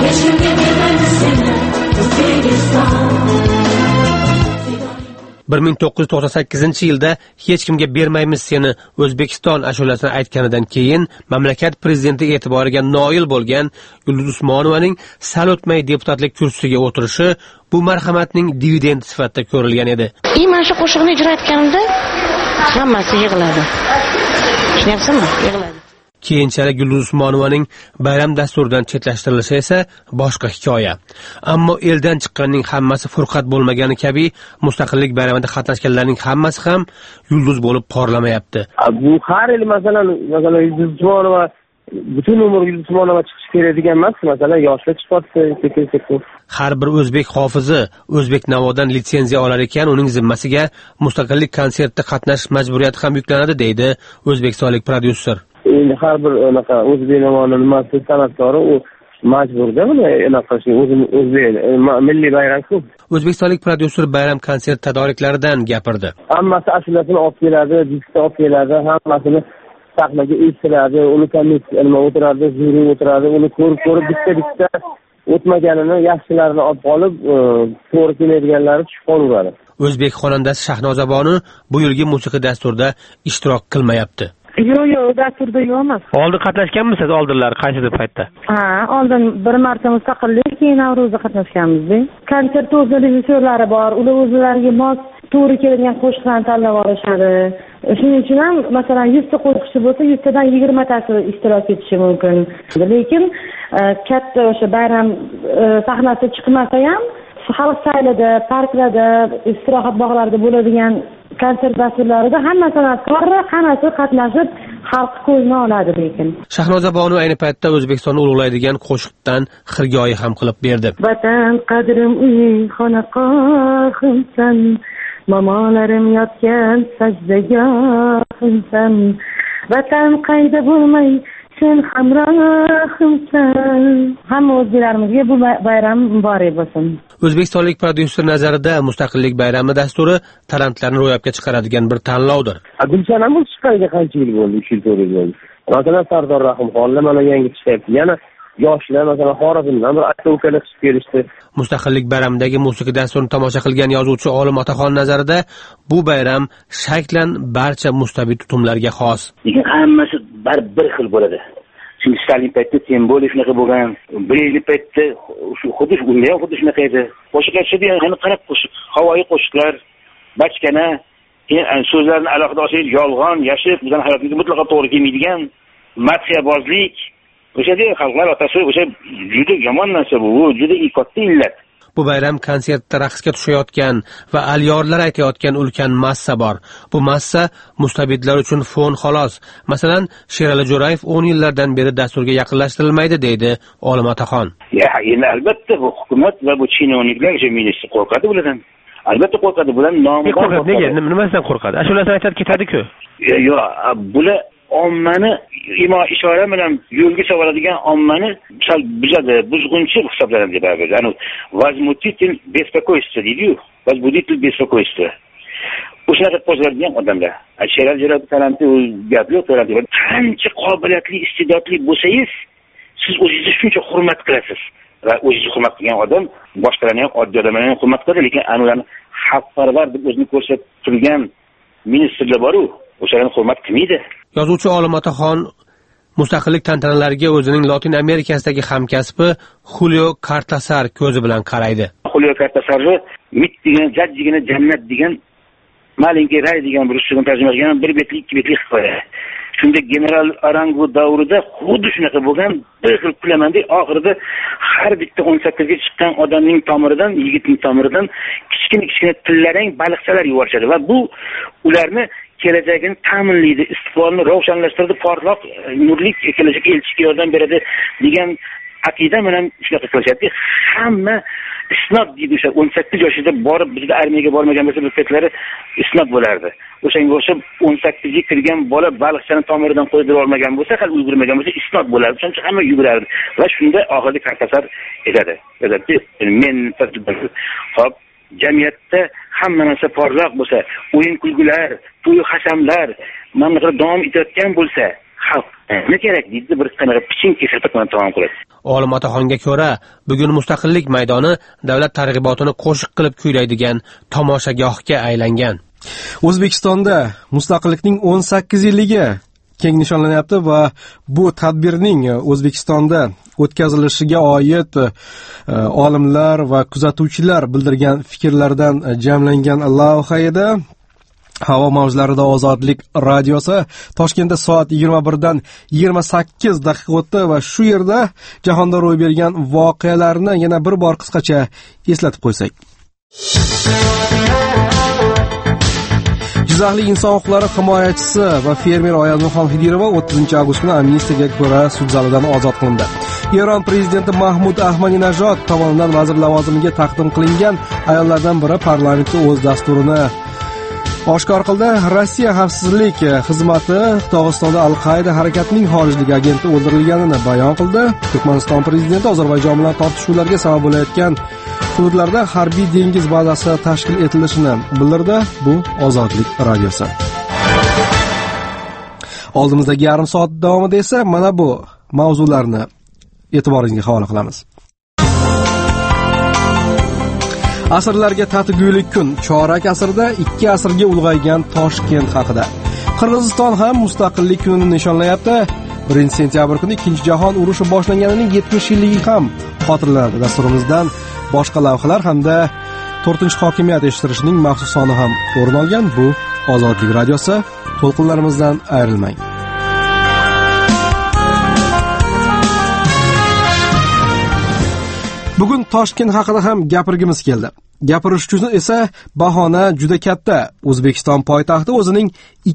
1998-yilda hech kimga bermaymiz seni O'zbekiston ashulasini aytganidan keyin mamlakat prezidenti e'tiboriga noil bo'lgan Yulduz Usmonovaning sal o'tmay deputatlik kursisiga o'tirishi bu marhamatning dividendi sifatida ko'rilgan edi. Mana shu qo'shiqni ijro etganimda hammasi yig'ladi. Tushunyapsizmi? Yig'ladi. Keyinchalik Yulduz Usmonovaning bayram dasturidan chetlashtirilishi esa boshqa hikoya. Ammo eldan chiqqanning hammasi furqat bo'lmagani kabi mustaqillik bayramida qatnashganlarning hammasi ham yulduz bo'lib porlamayapti. Bu har yil masalan Yulduz Usmonova butun umr Yulduz Usmonova chiqish kerak degan emas, masalan yoshlar chiqyapti sekin-sekin. Har bir o'zbek hofizi o'zbek navodan litsenziya olar ekan, uning zimmasiga mustaqillik konsertida qatnashish majburiyati ham yuklanadi, deydi o'zbekistonlik prodyuser. Endi har bir unaqa o'zbek navoning nimasi san'atkori u majburda buni anaqa qilishga, o'zbek milliy bayram-ku. O'zbekistonlik prodyuser bayram konsert tadoriklaridan gapirdi. Hammasi ashulasini olib keladi, diskni olib keladi, hammasini sahnaga eshittiradi, uni komissiya nima o'tiradi, juri o'tiradi, uni ko'rib bitta o'tmaganini yaxshilarini olib qolib, to'g'ri keladiganlari tushib qolaveradi. O'zbek xonandasi Shahnoza Bonu bu yilgi musiqiy dasturda ishtirok qilmayapti. Yo'q, dasturda yo'q emas. Oldin qatnashganmisiz, oldinlar qaysi paytda? Oldin bir marta mustaqillik, keyin Navro'zda qatnashganmiz. Konsert o'z rejissyorlari bor, ular o'zlariga mos to'g'ri keladigan qo'shiqlarni tanlab olishadi. Shuning uchun ham masalan 100 ta qo'shiqchi bo'lsa 100 tadan 20 tasi ishtirok etishi mumkin. Lekin katta o'sha bayram sahnasida chiqmasa ham xalq saylida, parklarda, istirohat bog'larida bo'ladigan konsert dasturlarida hamma san'atkorlar hammasi qatnashib xalq ko'zini oladi. Lekin Shahnoza Bonu ayni paytda O'zbekistonni ulug'laydigan qo'shiqdan xirgoyi ham qilib berdi. Vatan qadrim uy xonaqohimsan, mamolarim yotgan sajdagohimsan, vatan qayda bo'lmay sen hamrohimsan. Hamma o'zbeklarımizga bu bayram muborak bo'lsin. O'zbekistonlik prodyuser nazarida Mustaqillik bayrami dasturi talantlarni ro'yobga chiqaradigan bir tanlovdir. Gulchan ham chiqqaniga qancha yil bo'ldi? 3 yil, 4 yil bo'ldi. Masalan, Sardor Rahimxonlar mana yangi chiqyapti. Yana yoshlar masalan Xorazmdan bir aka-ukalar chiqib kelishdi. Mustaqillik bayramidagi musiqa dasturini tomosha qilgan yozuvchi Olim Otaxon nazarida bu bayram shaklan barcha mustabid tutumlarga xos. Lekin hammasi bir xil bo'ladi. Chunki Stalin paytida Tembolev shunaqa bo'lgan, Brejnev paytida xuddi shunaqa edi. Qo'shiq aytishadi, yana qarab qo'shiq, havoyi qo'shiqlar, bachkana, so'zlarni alohida olsangiz yolg'on, yashib, bizning hayotimizga mutlaqo to'g'ri kelmaydigan madhiyabozlik. O'shada xalqlar otasi o'sha juda yomon narsa bu, juda katta illat. Bu bayram konsertda raqsga tushayotgan va alyorlar aytayotgan ulkan massa bor. Bu massa mustabidlar uchun fon xolos. Masalan, Sherali Jo'rayev 10 yillardan beri dasturga yaqinlashtirilmaydi deydi Olim Otaxon. Endi albatta bu hukumat va bu chinovniklar ministr qo'rqadi bulardan. Albatta qo'rqadi, bular nomidan qo'rqadi. Nega? Nimasidan qo'rqadi? Ashulasini aytib ketadi-ku. Yo'q, bular ommani ishora bilan yo'lga soladigan ommani sal buzg'unchi hisoblanadi deb aytadi. Ana возмутитель беспокойства deydi-yu, возбудитель беспокойства. O'shaqa qo'zg'aladigan odamlar. Sherali Jo'rayev talanti gap yo'q, talanti. Qancha qobiliyatli, iste'dodli bo'lsangiz, siz o'zingizni shuncha hurmat qilasiz. Va o'zingizni hurmat qilgan odam boshqalarni ham oddiy odamlarni ham hurmat qiladi, lekin ularni xalqparvar deb o'zini ko'rsatib turgan ministrlar bor-ku, o'shalarni hurmat qilmaydi. Yozuvchi Olim Otaxon mustaqillik tantanalariga o'zining Latin Amerikasidagi hamkasbi Julio Cortázar ko'zi bilan qaraydi. Julio Cortázarni mit degan, jajjigina jannat degan, malinki ray degan bir usulni tarjima qilgan bir betli, ikki betli hikoya. Shunda general Arango davrida xuddi shunaqa bo'lgan, bir xil kulamanda oxirida har bitta 18 ga chiqqan odamning tomiridan, yigitning tomiridan kichkina tillarang baliqchalar yuborishadi va bu ularni kelajagini ta'minlaydi, istiqbolni ravshanlashtiradi, porloq nurli kelajakka elchishga yordam beradi degan aqida bilan shunaqa qilishadi. Hamma isnod deydi, o'sha 18 yoshida borib bizda armiyaga bormagan bo'lsa, bu petlari isnod bo'lardi. O'shanga o'xshab 18 ga kirgan bola baliqchani tomiridan qo'ydirib olmagan bo'lsa, hali ulgurmagan bo'lsa isnod bo'lardi. Shuncha hamma yugurardi va shunda oxirida Cortázar aytadi, men hop jamiyatda hamma narsa porloq bo'lsa, o'yin kulgular, to'y hasamlar mamlakatda davom etayotgan bo'lsa, xalq nima kerak deydi, bir qanaqa piching kesatib tamom qiladi. Olim Otaxonga ko'ra, bugun Mustaqillik maydoni davlat targ'ibotini qo'shiq qilib kuylaydigan tomoshagohga aylangan. O'zbekistonda mustaqillikning 18 yilligi keng nishonlanyapti va bu tadbirning O'zbekistonda o'tkazilishiga oid olimlar va kuzatuvchilar bildirgan fikrlardan jamlangan lavha edi. Havo mavjlarida Ozodlik radiosi Toshkentda soat 21 dan 28 daqiqa o'tdi va shu yerda jahonda ro'y bergan voqealarni yana bir bor qisqacha eslatib qo'ysak. Jizzaxlik inson huquqlari himoyachisi va fermer Oyazimxon Xidirova 30-avgust kuni amnistiyaga ko'ra sud zalidan ozod qilindi. Eron prezidenti Mahmud Ahmadinajod tomonidan vazir lavozimiga taqdim qilingan ayollardan biri parlamentda o'z dasturini oshkor qildi. Rossiya xavfsizlik xizmati Dog'istonda Al-Qaida harakatining xorijlik agenti o'ldirilganini bayon qildi. Turkmaniston prezidenti Ozarbayjon bilan tortishuvlarga sabab bo'layotgan hududlarda harbiy dengiz bazasi tashkil etilishini bildirdi. Bu Ozodlik radiosi. Oldimizdagi yarim soat davomida esa mana bu mavzularni e'tiboringizga havola qilamiz. Asrlarga tatigulik kun, chorak asrda 2 asrga ulg'aygan Toshkent haqida. Qirg'iziston ham mustaqillik kunini nishonlayapti. 1-sentyabr kuni Ikkinchi jahon urushi boshlanganining 70 yilligi ham xotirlanadi. Dasturimizdan boshqa lavhalar hamda 4 hokimiyat eshittirishning maxsus soni ham o'rin olgan. Bu Ozodlik radiosi. To'lqinlarimizdan ayrilmang. Bugun Toshkent haqida ham gapirgimiz keldi. Gapirish uchun esa bahona juda katta. O'zbekiston poytaxti o'zining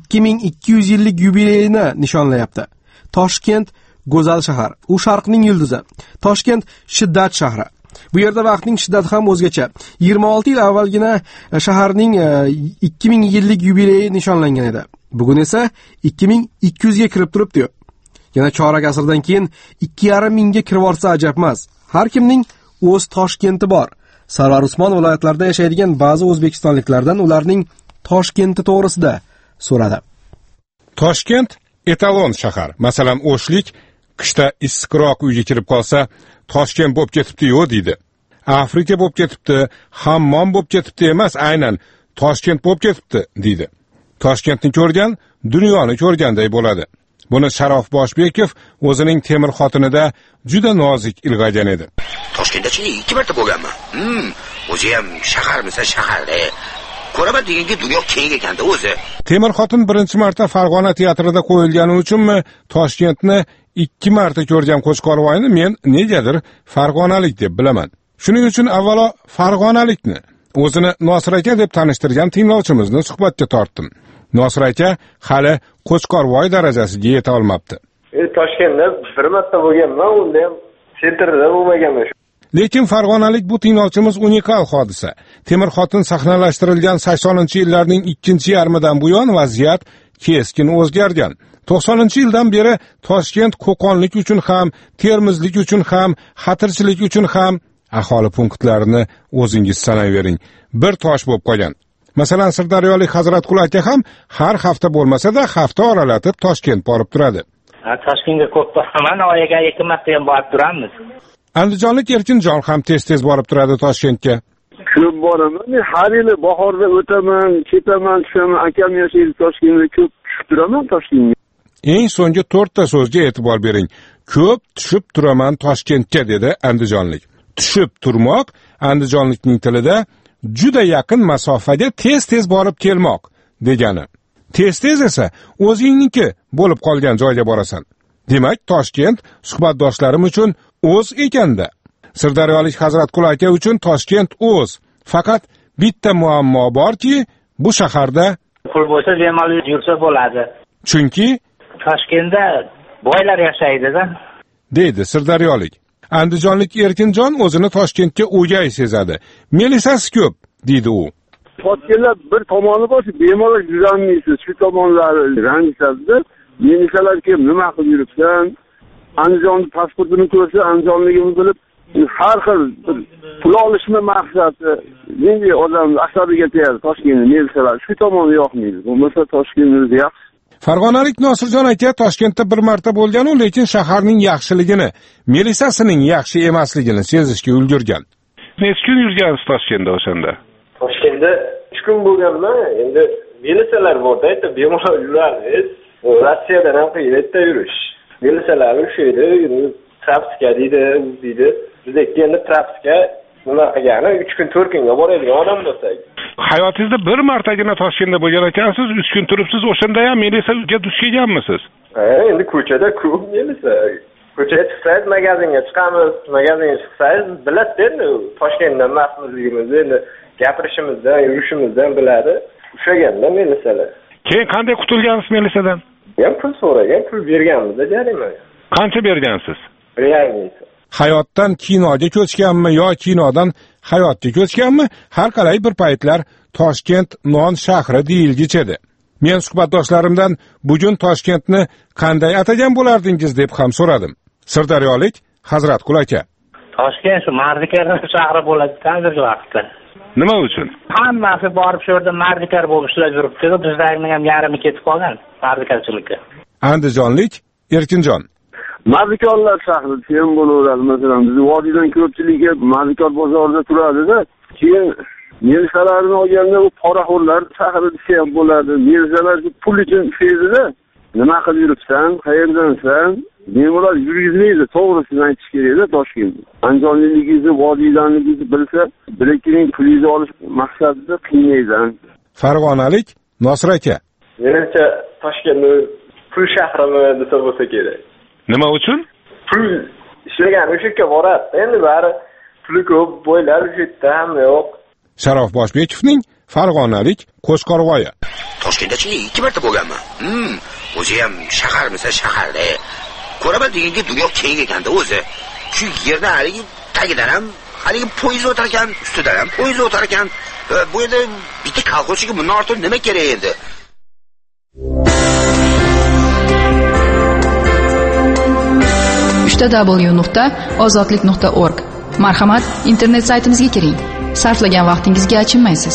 2200 yillik yubileyini nishonlayapti. Toshkent go'zal shahar. U sharqning yulduzi. Toshkent shiddat shahri. Bu yerda vaqtning shiddati ham o'zgacha. 26 yil avvalgina shaharning 2000 yillik yubileyi nishonlangan edi. Bugun esa 2200 ga kirib turibdi. Yana chorak asrdan keyin 2,5 mingga kirib olsa ajab emas. Har kimning o'z Toshkenti bor. Sarvar Usmon viloyatlarida yashaydigan ba'zi o'zbekistonliklardan ularning Toshkenti to'g'risida so'radi. Toshkent etalon shahar. Masalan, O'shlik qishda issiqroq uyga kirib qolsa, Toshkent bo'lib ketibdi-yu deydi. Afrika bo'lib ketibdi, hammom bo'lib ketibdi emas, aynan Toshkent bo'lib ketibdi deydi. Toshkentni ko'rgan, dunyoni ko'rganday bo'ladi. Buni Sharof Boshbekov o'zining Temir xotinida juda nozik ilg'agan edi. Toshkentda 2 marta bo'lganman. O'zi ham shaharmisa shaharda. Ko'raman deganki dunyo keng ekanda o'zi. Temir xotin birinchi marta Farg'ona teatrida qo'yilgani uchunmi Toshkentni 2 marta ko'rgan Qo'chqorvoyni men negadir farg'onalik deb bilaman. Shuning uchun avvalo farg'onalikni o'zini Nosir aka deb tanishtirgan tinglovchimizni suhbatga tortdim. Nosir aka hali Qo'chqorvoy darajasiga yeta olmabdi. Toshkentda bir marta bo'lganman, unda ham sentrda bo'lmaganman. Lekin farg'onalik bu tinglovchimiz unikal hodisa. Temir xotin sahnalashtirilgan 80-yillarning ikkinchi yarmidan buyon vaziyat keskin o'zgargan. 90-yildan beri Toshkent Qo'qonlik uchun ham, Termizlik uchun ham, Xatirchilik uchun ham aholi punktlarini o'zingiz sanayvering. Bir tosh bo'lib qolgan. Masalan, Sirdaryolik Hazratqul aka ham har hafta bo'lmasa-da hafta oralatib Toshkent borib turadi. Toshkentga ko'p boraman, oyiga 2 marta ham borib turamiz. Andijonlik Erkinjon ham tez-tez borib turadi Toshkentga. Ko'p boraman. Har yili bahorda o'taman, ketaman, tushaman. Akam yashaydi Toshkentda, ko'p tushib turaman Toshkentga. Eng so'nggi 4 ta so'zga e'tibor bering. Ko'p tushib turaman Toshkentga dedi andijonlik. Tushib turmoq andijonlikning tilida juda yaqin masofaga tez-tez borib kelmoq degani. Tez-tez esa o'zingniki bo'lib qolgan joyga borasan. Demak, Toshkent suhbatdoshlarim uchun o'z ekanda. Sirdaryolik Hazratqul aka uchun Toshkent o'z. Faqat bitta muammo borki, bu shaharda pul bo'lsa bemalol yursa bo'ladi. Chunki Toshkentda boylar yashaydi-da, deydi Sirdaryolik. Andijonlik Erkinjon o'zini Toshkentga o'gay sezadi. Melisasi ko'p, deydi u. Toshkentda bir tomoni borki, bemalol yurolmaysiz. Shu tomonlari ranjitadi. Melisalar kim, nima qilib yuribsan? Andijon pasportini ko'rsa, andijonligini bilib, har xil pul olishni maqsadi. Nega odam asabiga tegadi Toshkentni melisalar? Shu tomoni yoqmaydi. Bo'lmasa Toshkentni yaxshi. Farg'onalik Nosirjon aka Toshkentda bir marta bo'lgan-u, lekin shaharning yaxshiligini, melisasining yaxshi emasligini sezishga ulgurgan. Necha kun yurgansiz Toshkentda o'shanda? Toshkentda 3 kun bo'lganman. Endi melisalar borda, aytib bemalol yuramiz. Rossiyadan ham qiyin edi yurish. Melisalar o'shaydi, Trapska deydi. Bizda endi Trapska nima qilgani 3 kun 4 kunga boradigan odam bo'lsak. Hayotingizda bir martagina Toshkentda bo'lgan ekansiz, 3 kun turibsiz, o'shanda ham melisaga duch kelganmisiz? Endi ko'chada ko'p melisa. Ko'chaga chiqsangiz, magazinga chiqamiz, magazinga chiqsangiz bilasiz endi Toshkentdan emasligimizni, endi gapirishimizdan, yurishimizdan biladi. O'shaganda melisalar. Keyin qanday qutulgansiz melisadan? Ham pul so'ragan, pul berganmiz-da jarima. Qancha bergansiz? 1,5 ming. Hayotdan kinoga ko'chganmi yo kinodan hayotga ko'chganmi? Har qalay bir paytlar Toshkent non shahri deyilgich edi. Men suhbatdoshlarimdan bugun Toshkentni qanday atagan bo'lardingiz deb ham so'radim. Sirdaryolik Hazratqul aka. Toshkent shu mardikor shahri bo'ladi hozirgi vaqtda. Nima uchun? Hammasi borib shu yerda mardikor bo'lib ishlab yuribdi. Bizlarning ham yarimi ketib qolgan mardikorchilikka. Andijonlik Erkinjon. Mardikorlar shahri ham bo'laveradi. Masalan, biz vodiydan ko'pchiligi Mardikor bozorida turadi-da. Keyin melisalarni olganda u poraxo'rlar shahri ham bo'ladi. Melisalar pul uchun ishlaydi-da. Nima qilib yuribsan? Qayerdansan? bemalol yurgizmaydi, to'g'risini aytish kerakda Toshkentda. Andijonligingizni, vodiylarningizni bilsa, bilekining pulingizni olish maqsadida qiynaydi. Farg'onalik Nosir aka. Menimcha Toshkentni pul shahrimi desa bo'lsa kerak. Nima uchun? Pul ishlagan o'sha yerga boradi. Endi bari puli ko'p, bo'ylar o'sha yerda ham yo'q. Sharof Boshbekovning Farg'onalik Qo'shqorg'oyi. Toshkentda ikki marta bo'lganman. O'zi ham shaharmisa shaharda. Ko'raman deganga dunyo keng ekanda o'zi. Shu yerda haligi tagidan ham haligi poyezd o'tar ekan, ustidan ham poyezd o'tar ekan. Bu yerda bitta kolxozchiga bundan ortiq nima kerak endi? www.ozodlik.org. Marhamat, internet saytimizga kiring. Sarflagan vaqtingizga achinmaysiz.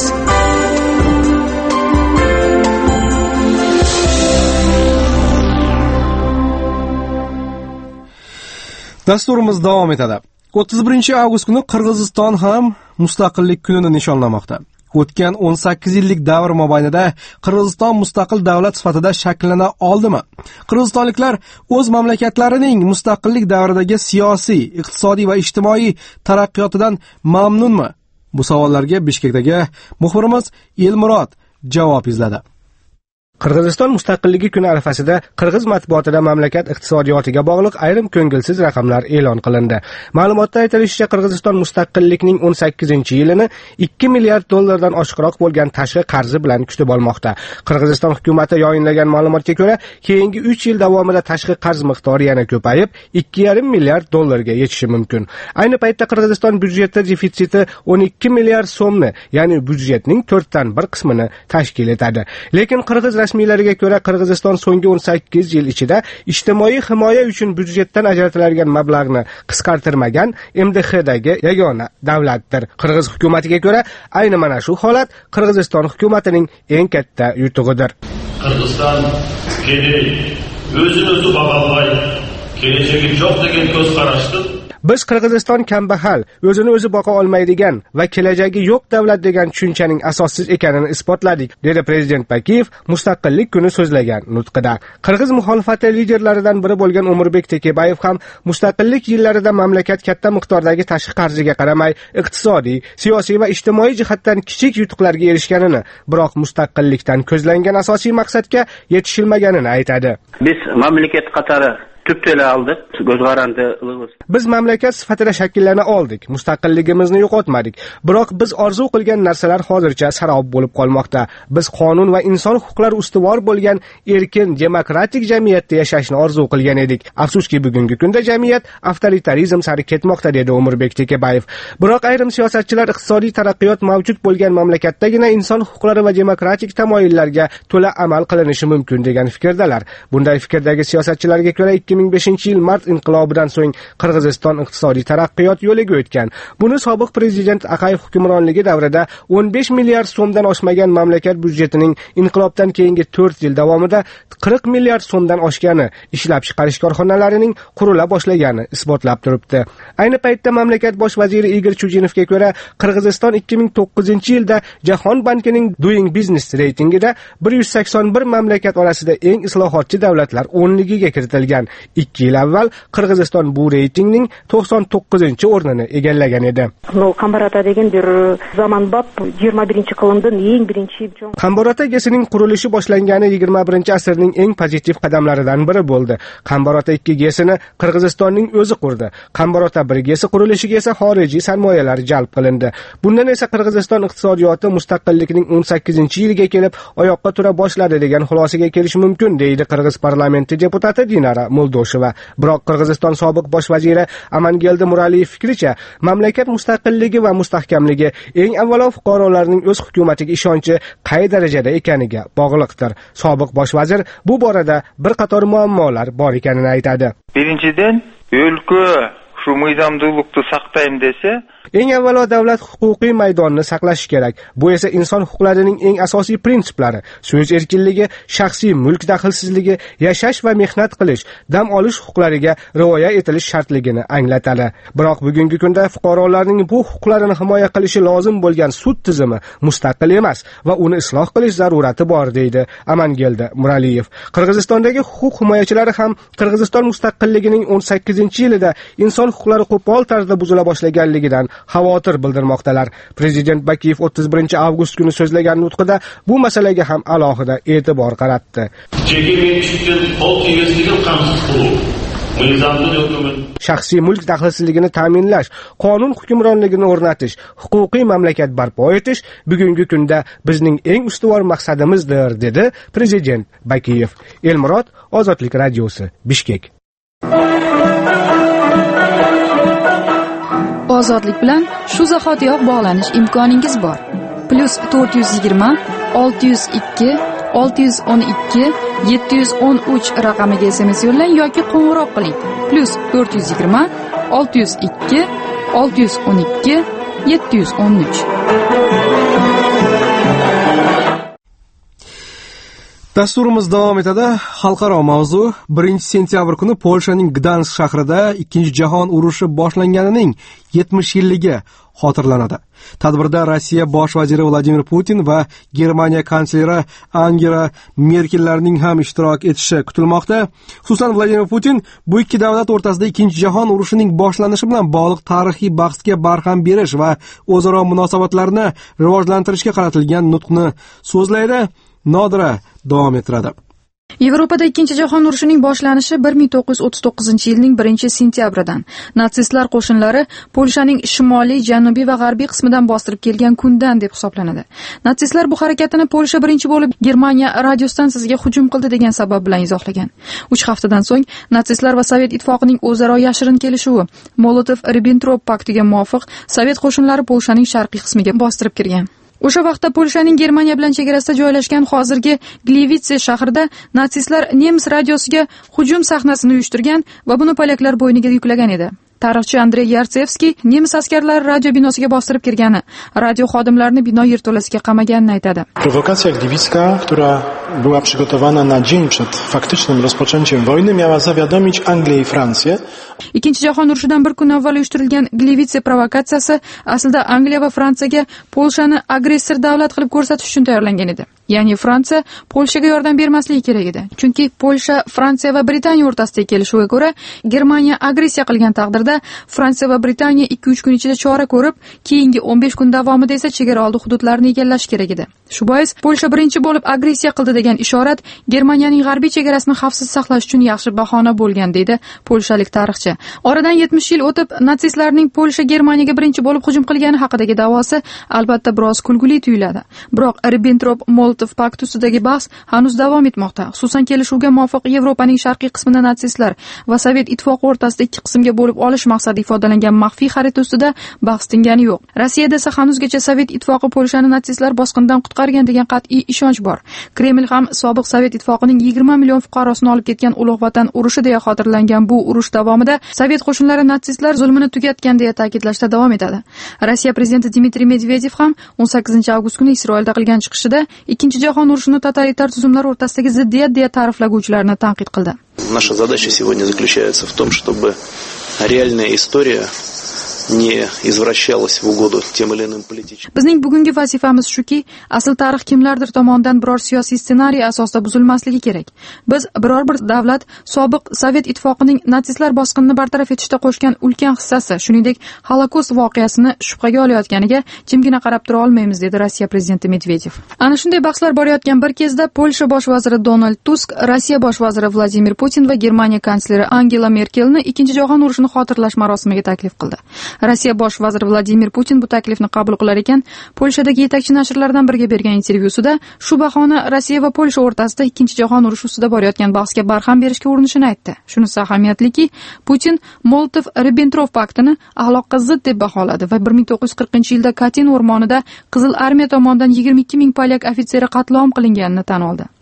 Dasturimiz davom etadi. 31-avgust kuni Qirg'iziston ham mustaqillik kunini nishonlamoqda. O'tgan 18 yillik davr mobaynida Qirg'iziston mustaqil davlat sifatida shakllana oldimi? Qirg'izistonliklar o'z mamlakatlarining mustaqillik davridagi siyosiy, iqtisodiy va ijtimoiy taraqqiyotidan mamnunmi? Bu savollarga Bishkekdagi muxbirimiz Elmurod javob izladi. Qirg'iziston mustaqilligi kuni arafasida qirg'iz matbuotida mamlakat iqtisodiyotiga bog'liq ayrim ko'ngilsiz raqamlar e'lon qilindi. Ma'lumotda aytilishicha, Qirg'iziston mustaqillikning 18-yilini 2 milliard dollardan oshiqroq bo'lgan tashqi qarzi bilan kutib olmoqda. Qirg'iziston hukumati yayinlagan ma'lumotga ko'ra, keyingi 3 yil davomida tashqi qarz miqdori yana ko'payib, 2,5 milliard dollarga yetishi mumkin. Ayni paytda Qirg'iziston byudjeti defitsiti 12 milliard so'mni, ya'ni byudjetning 4dan 1 qismini tashkil etadi. Lekin qirg'iz rasmiylariga ko'ra, Qirg'iziston so'nggi 18 yil ichida ijtimoiy himoya uchun byudjetdan ajratiladigan mablag'ni qisqartirmagan MDHdagi yagona davlatdir. Qirg'iz hukumatiga ko'ra, ayni mana shu holat Qirg'iziston hukumatining eng katta yutug'idir. Qirg'iziston o'zini o'zi bag'olay, kelajagi yo'q degan ko'z qarashdi. Biz Qirg'iziston kambag'al, o'zini o'zi boqa olmaydigan va kelajagi yo'q davlat degan tushunchaning asossiz ekanini isbotladik, dedi prezident Bakiyev mustaqillik kuni so'zlagan nutqida. Qirg'iz muxolifati liderlaridan biri bo'lgan Umurbek Tekebayev ham mustaqillik yillarida mamlakat katta miqdordagi tashqi qarziga qaramay, iqtisodiy, siyosiy va ijtimoiy jihatdan kichik yutuqlarga erishganini, biroq mustaqillikdan ko'zlangan asosiy maqsadga yetishilmaganini aytadi. Biz mamlakat qatori tüptele aldık, göz garanti. Biz mamlakat sifatida shakllana oldik, mustaqilligimizni yo'qotmadik. Biroq biz orzu qilgan narsalar hozircha sarob bo'lib qolmoqda. Biz qonun va inson huquqlari ustuvor bo'lgan erkin, demokratik jamiyatda yashashni orzu qilgan edik. Afsuski, bugungi kunda jamiyat avtoritarizm sari ketmoqda, dedi Umurbek Tekebayev. Biroq ayrim siyosatchilar iqtisodiy taraqqiyot mavjud bo'lgan mamlakatdagina inson huquqlari va demokratik tamoyillarga to'la amal qilinishi mumkin degan fikrdalar. Bunday fikrdagi siyosatchilarga ko'ra 2005-yil mart inqilobidan so'ng Qirg'iziston iqtisodiy taraqqiyot yo'liga o'tgan. Buni sobiq prezident Aqayev hukmronligi davrida 15 milliard so'mdan oshmagan mamlakat byudjetining inqilobdan keyingi 4 yil davomida 40 milliard so'mdan oshgani, ishlab chiqarish korxonalarining qurila boshlagani isbotlab turibdi. Ayni paytda mamlakat bosh vaziri Igor Chujinovga ko'ra, Qirg'iziston 2009-yilda Jahon bankining Doing Business reytingida 181 mamlakat orasida eng islohotchi davlatlar 10ligiga kiritilgan. 2 yil avval Qirg'iziston bu reytingning 99-o'rnini egallagan edi. Qambarata degan bir zamonbop 21-qilımdan eng birinchi Qambarata gesining qurilishi boshlangani 21-asrning eng pozitiv qadamlaridan biri bo'ldi. Qambarata 2 gesini Qirg'izistonning o'zi qurdi. Qambarata 1 gesi qurilishiga esa xorijiy sarmoyalar jalb qilindi. Bundan esa Qirg'iziston iqtisodiyoti mustaqillikning 18-yiliga kelib oyoqqa tura boshladi degan xulosaga kelish mumkin, deydi Qirg'iz parlamenti deputati Dinara Moldosheva. Biroq Qirg'iziston sobiq bosh vaziri Amangeldi Muraliyev fikricha, mamlakat mustaqilligi va mustahkamligi eng avvalo fuqarolarning o'z hukumatiga ishonchi qay darajada ekaniga bog'liqdir. Sobiq bosh vazir bu borada bir qator muammolar bor ekanini aytadi. Birinchidan, o'lka shu mezamdullikni saqlayman desa, eng avvalo davlat huquqiy maydonni saqlashi kerak. Bu esa inson huquqlarining eng asosiy prinsiplari: so'z erkinligi, shaxsiy mulk daxlsizligi, yashash va mehnat qilish, dam olish huquqlariga rioya etilish shartligini anglatadi. Biroq bugungi kunda fuqarolarning bu huquqlarini himoya qilishi lozim bo'lgan sud tizimi mustaqil emas va uni isloh qilish zarurati bor, deydi Amangelde Muraliyev. Qirg'izistondagi huquq himoyachilari ham Qirg'iziston mustaqilligining 18-yilida inson huquqlari qo'pol tarzda buzila boshlaganligidan xavotir bildirmoqdalar. Prezident Bakiyev 31-avgust kuni so'zlagan nutqida bu masalaga ham alohida e'tibor qaratdi. Shaxsiy mulk daxlsizligini ta'minlash, qonun hukmronligini o'rnatish, huquqiy mamlakat barpo etish bugungi kunda bizning eng ustuvor maqsadimizdir, dedi Prezident Bakiyev. Elmurod, Ozodlik radiosi, Bishkek. Ozodlik bilan shu zahotiyoq bog'lanish imkoningiz bor. +420 602 612 713 raqamiga SMS yo'llang yoki qo'ng'iroq qiling. +420 602 612 713. Dasturimiz davom etadi. Xalqaro mavzu 1-sentyabr kuni Polshaning Gdansk shahrida 2-jahon urushi boshlanganining 70 yilligi xotirlanadi. Tadbirda Rossiya bosh vaziri Vladimir Putin va Germaniya kansleri Angela Merkellarning ham ishtirok etishi kutilmoqda. Xususan, Vladimir Putin bu ikki davlat o'rtasida 2-jahon urushining boshlanishi bilan bog'liq tarixiy bahsga barham berish va o'zaro munosabatlarni rivojlantirishga qaratilgan nutqni so'zlaydi. Nodira davom ettiradi. Yevropada 2-jahon urushining boshlanishi 1939-yilning 1-sentyabridan natsistlar qo'shinlari Polshaning shimoliy, janubiy va g'arbiy qismidan bostirib kelgan kundan deb hisoblanadi. Natsistlar bu harakatini Polsha birinchi bo'lib Germaniya radiostansiyasiga hujum qildi degan sabab bilan izohlagan. 3 haftadan so'ng natsistlar va Sovet ittifoqining o'zaro yashirin kelishuvi Molotov-Ribbentrop paktiga muvofiq Sovet qo'shinlari Polshaning sharqiy qismiga bostirib kirgan. O'sha vaqtda Polshaning Germaniya bilan chegarasida joylashgan hozirgi Gliwice shahrida natsistlar nemis radiosiga hujum sahnasini uyushtirgan va buni polyaklar bo'yniga yuklagan edi. Tarixchi Andrey Yartsevskiy nemis askarlari radio binosiga bostirib kirgani, radio xodimlarini bino yerto'lasiga qamaganini aytadi. Prowokacja gliwicka, która była przygotowana na dzień przed faktycznym rozpoczęciem wojny, miała zawiadomić Anglię i Francję. Ikkinchi jahon urushidan bir kun avval uyushtirilgan Gliwice provokatsiyasi aslida Angliya va Fransiyaga Polshani agressor davlat qilib ko'rsatish uchun tayyorlangan edi. Ya'ni Fransiya Polshaga yordam bermasligi kerak edi. Chunki Polsha, Fransiya va Britaniya o'rtasidagi kelishuvga ko'ra, Germaniya agressiya qilgan taqdirda Fransiya va Britaniya 2-3 kun ichida chora ko'rib, keyingi 15 kun davomida esa chegara oldi hududlarini egallash kerak edi. Shu bois Polsha birinchi bo'lib agressiya qildi degan ishorat Germaniyaning g'arbiy chegarasini xavfsiz saqlash uchun yaxshi bahona bo'lgan, deydi polshalik tarixchi. Oradan 70 yil o'tib, natsistlarning Polsha Germaniyaga birinchi bo'lib hujum qilgani haqidagi da'vosi albatta biroz kulguli tuyuladi. Biroq Ribbentrop-Molotov pakti ustidagi bahs hanuz davom etmoqda. Xususan, kelishuvga muvofiq Yevropaning sharqiy qismini natsistlar va Sovet ittifoqi o'rtasida ikki qismga bo'lib olish maqsadi ifodalangan maxfiy xarita ustida bahs tingani yo'q. Rossiyada esa hanuzgacha Sovet ittifoqi Polshani natsistlar bosqindan qutqargan degan qat'iy ishonch bor. Kreml ham sobiq Sovet ittifoqining 20 million fuqarosini olib ketgan ulug' vatan urushi deya xotirlangan bu urush davomida Sovet qo'shinlari natsistlar zulmini tugatgan deya ta'kidlashda davom etadi. Rossiya prezidenti Dmitriy Medvedev ham 18-avgust kuni Isroilda qilgan chiqishida 2-jahon urushini totalitar tuzumlar o'rtasidagi ziddiyat deya ta'riflaguvchilarni tanqid qildi. Наша задача сегодня заключается в том, чтобы реальная история не извращалась в угоду тем или иным политическим. Bizning bugungi vazifamiz shuki, asl tarix kimlardir tomonidan biror siyosiy ssenariy asosida buzilmasligi kerak. Biz biror bir davlat sobiq Sovet ittifoqining natsistlar bosqinini bartaraf etishda qo'shgan ulkan hissasi, shuningdek Holokost voqeasini shubhaga olayotganiga jimgina qarab tura olmaymiz, dedi Rossiya prezidenti Medvedev. Ana shunday bahslar borayotgan bir kezda Polsha bosh vaziri Donald Tusk, Rossiya bosh vaziri Vladimir Putin va Germaniya kansleri Angela Merkelni 2-jahon urushini xotirlash marosimiga taklif qildi. Rossiya bosh vaziri Vladimir Putin bu taklifni qabul qilar ekan, Polshadagi yetakchi nashrlardan biriga bergan intervyusida shu bahona Rossiya va Polsha o'rtasida 2-jahon urushi ustida borayotgan bahsga barham berishga urinishini aytdi. Shunisi ahamiyatliki, Putin Molotov-Ribbentrop paktini axloqqa zid deb baholadi va 1940-yilda Katin o'rmonida Qizil armiya tomonidan 22 ming polyak ofitseri qatl om qilinganini tan oldi.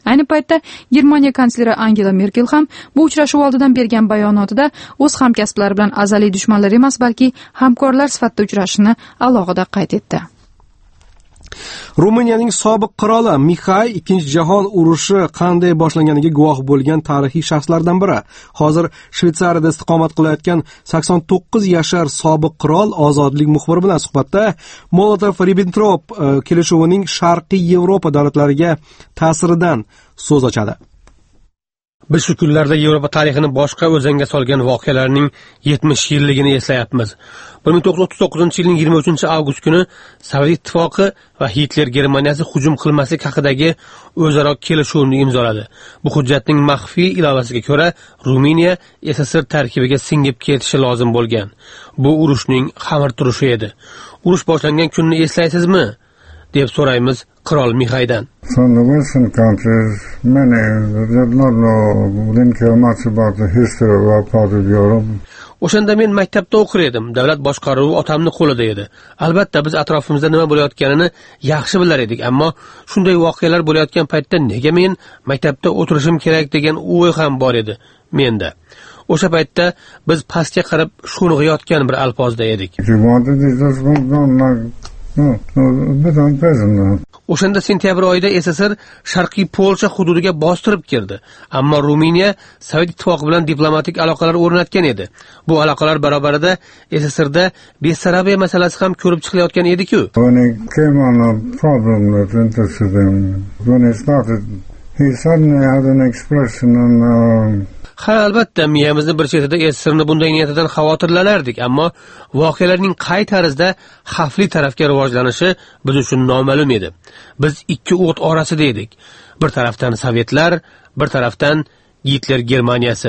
Ayni paytda Germaniya kansleri Angela Merkel ham bu uchrashuv oldidan bergan bayonotida o'z hamkasblari bilan azaliy dushmanlar emas, balki hamkorlar sifatida uchrashishini alohida qayd etdi. Ruminiyaning sobiq qiroli Mixay Ikkinchi jahon urushi qanday boshlanganiga guvoh bo'lgan tarixiy shaxslardan biri. Hozir Shvetsariyada istiqomat qilayotgan 89 yashar sobiq qirol ozodlik muxbiri bilan suhbatda Molotov-Ribbentrop kelishuvining Sharqiy Yevropa davlatlariga ta'siridan so'z ochadi. Biz shu kunlarda Yevropa tarixini boshqa o'zanga solgan voqealarning 70 yilligini eslayapmiz. 1939-yilning 23-avgust kuni Sovet ittifoqi va Hitler Germaniyasi hujum qilmaslik haqidagi o'zaro kelishuvni imzoladi. Bu hujjatning maxfiy ilovasiga ko'ra Ruminiya SSR tarkibiga singib ketishi lozim bo'lgan. Bu urushning xamir turishi edi. Urush boshlangan kunni eslaysizmi? deb so'raymiz qirol Mixaydan. From the Western countries, many did not know, didn't care much about the history of our part of Europe. O'shanda men maktabda o'qir edim. Davlat boshqaruvi otamning qo'lida edi. Albatta biz atrofimizda nima bo'layotganini yaxshi bilar edik, ammo shunday voqealar bo'layotgan paytda nega men maktabda o'tirishim kerak degan o'y ham bor edi menda. O'sha paytda biz pastga qarab sho'ng'iyotgan bir alpozda edik. O'shanda sentyabr oyida SSR Sharqiy Polsha hududiga bostirib kirdi, ammo Ruminiya Sovet ittifoqi bilan diplomatik aloqalar o'rnatgan edi. Bu aloqalar barobarida SSRda Bessarabiya masalasi ham ko'rib chiqilayotgan edi-ku. Ha, albatta, miyamizni bir chetida SSRni bunday niyatidan xavotirlanardik, ammo voqealarning qay tarzda xavfli tarafga rivojlanishi biz uchun noma'lum edi. Biz ikki o't orasida edik. Bir tarafdan Sovetlar, bir tarafdan Hitler Germaniyasi.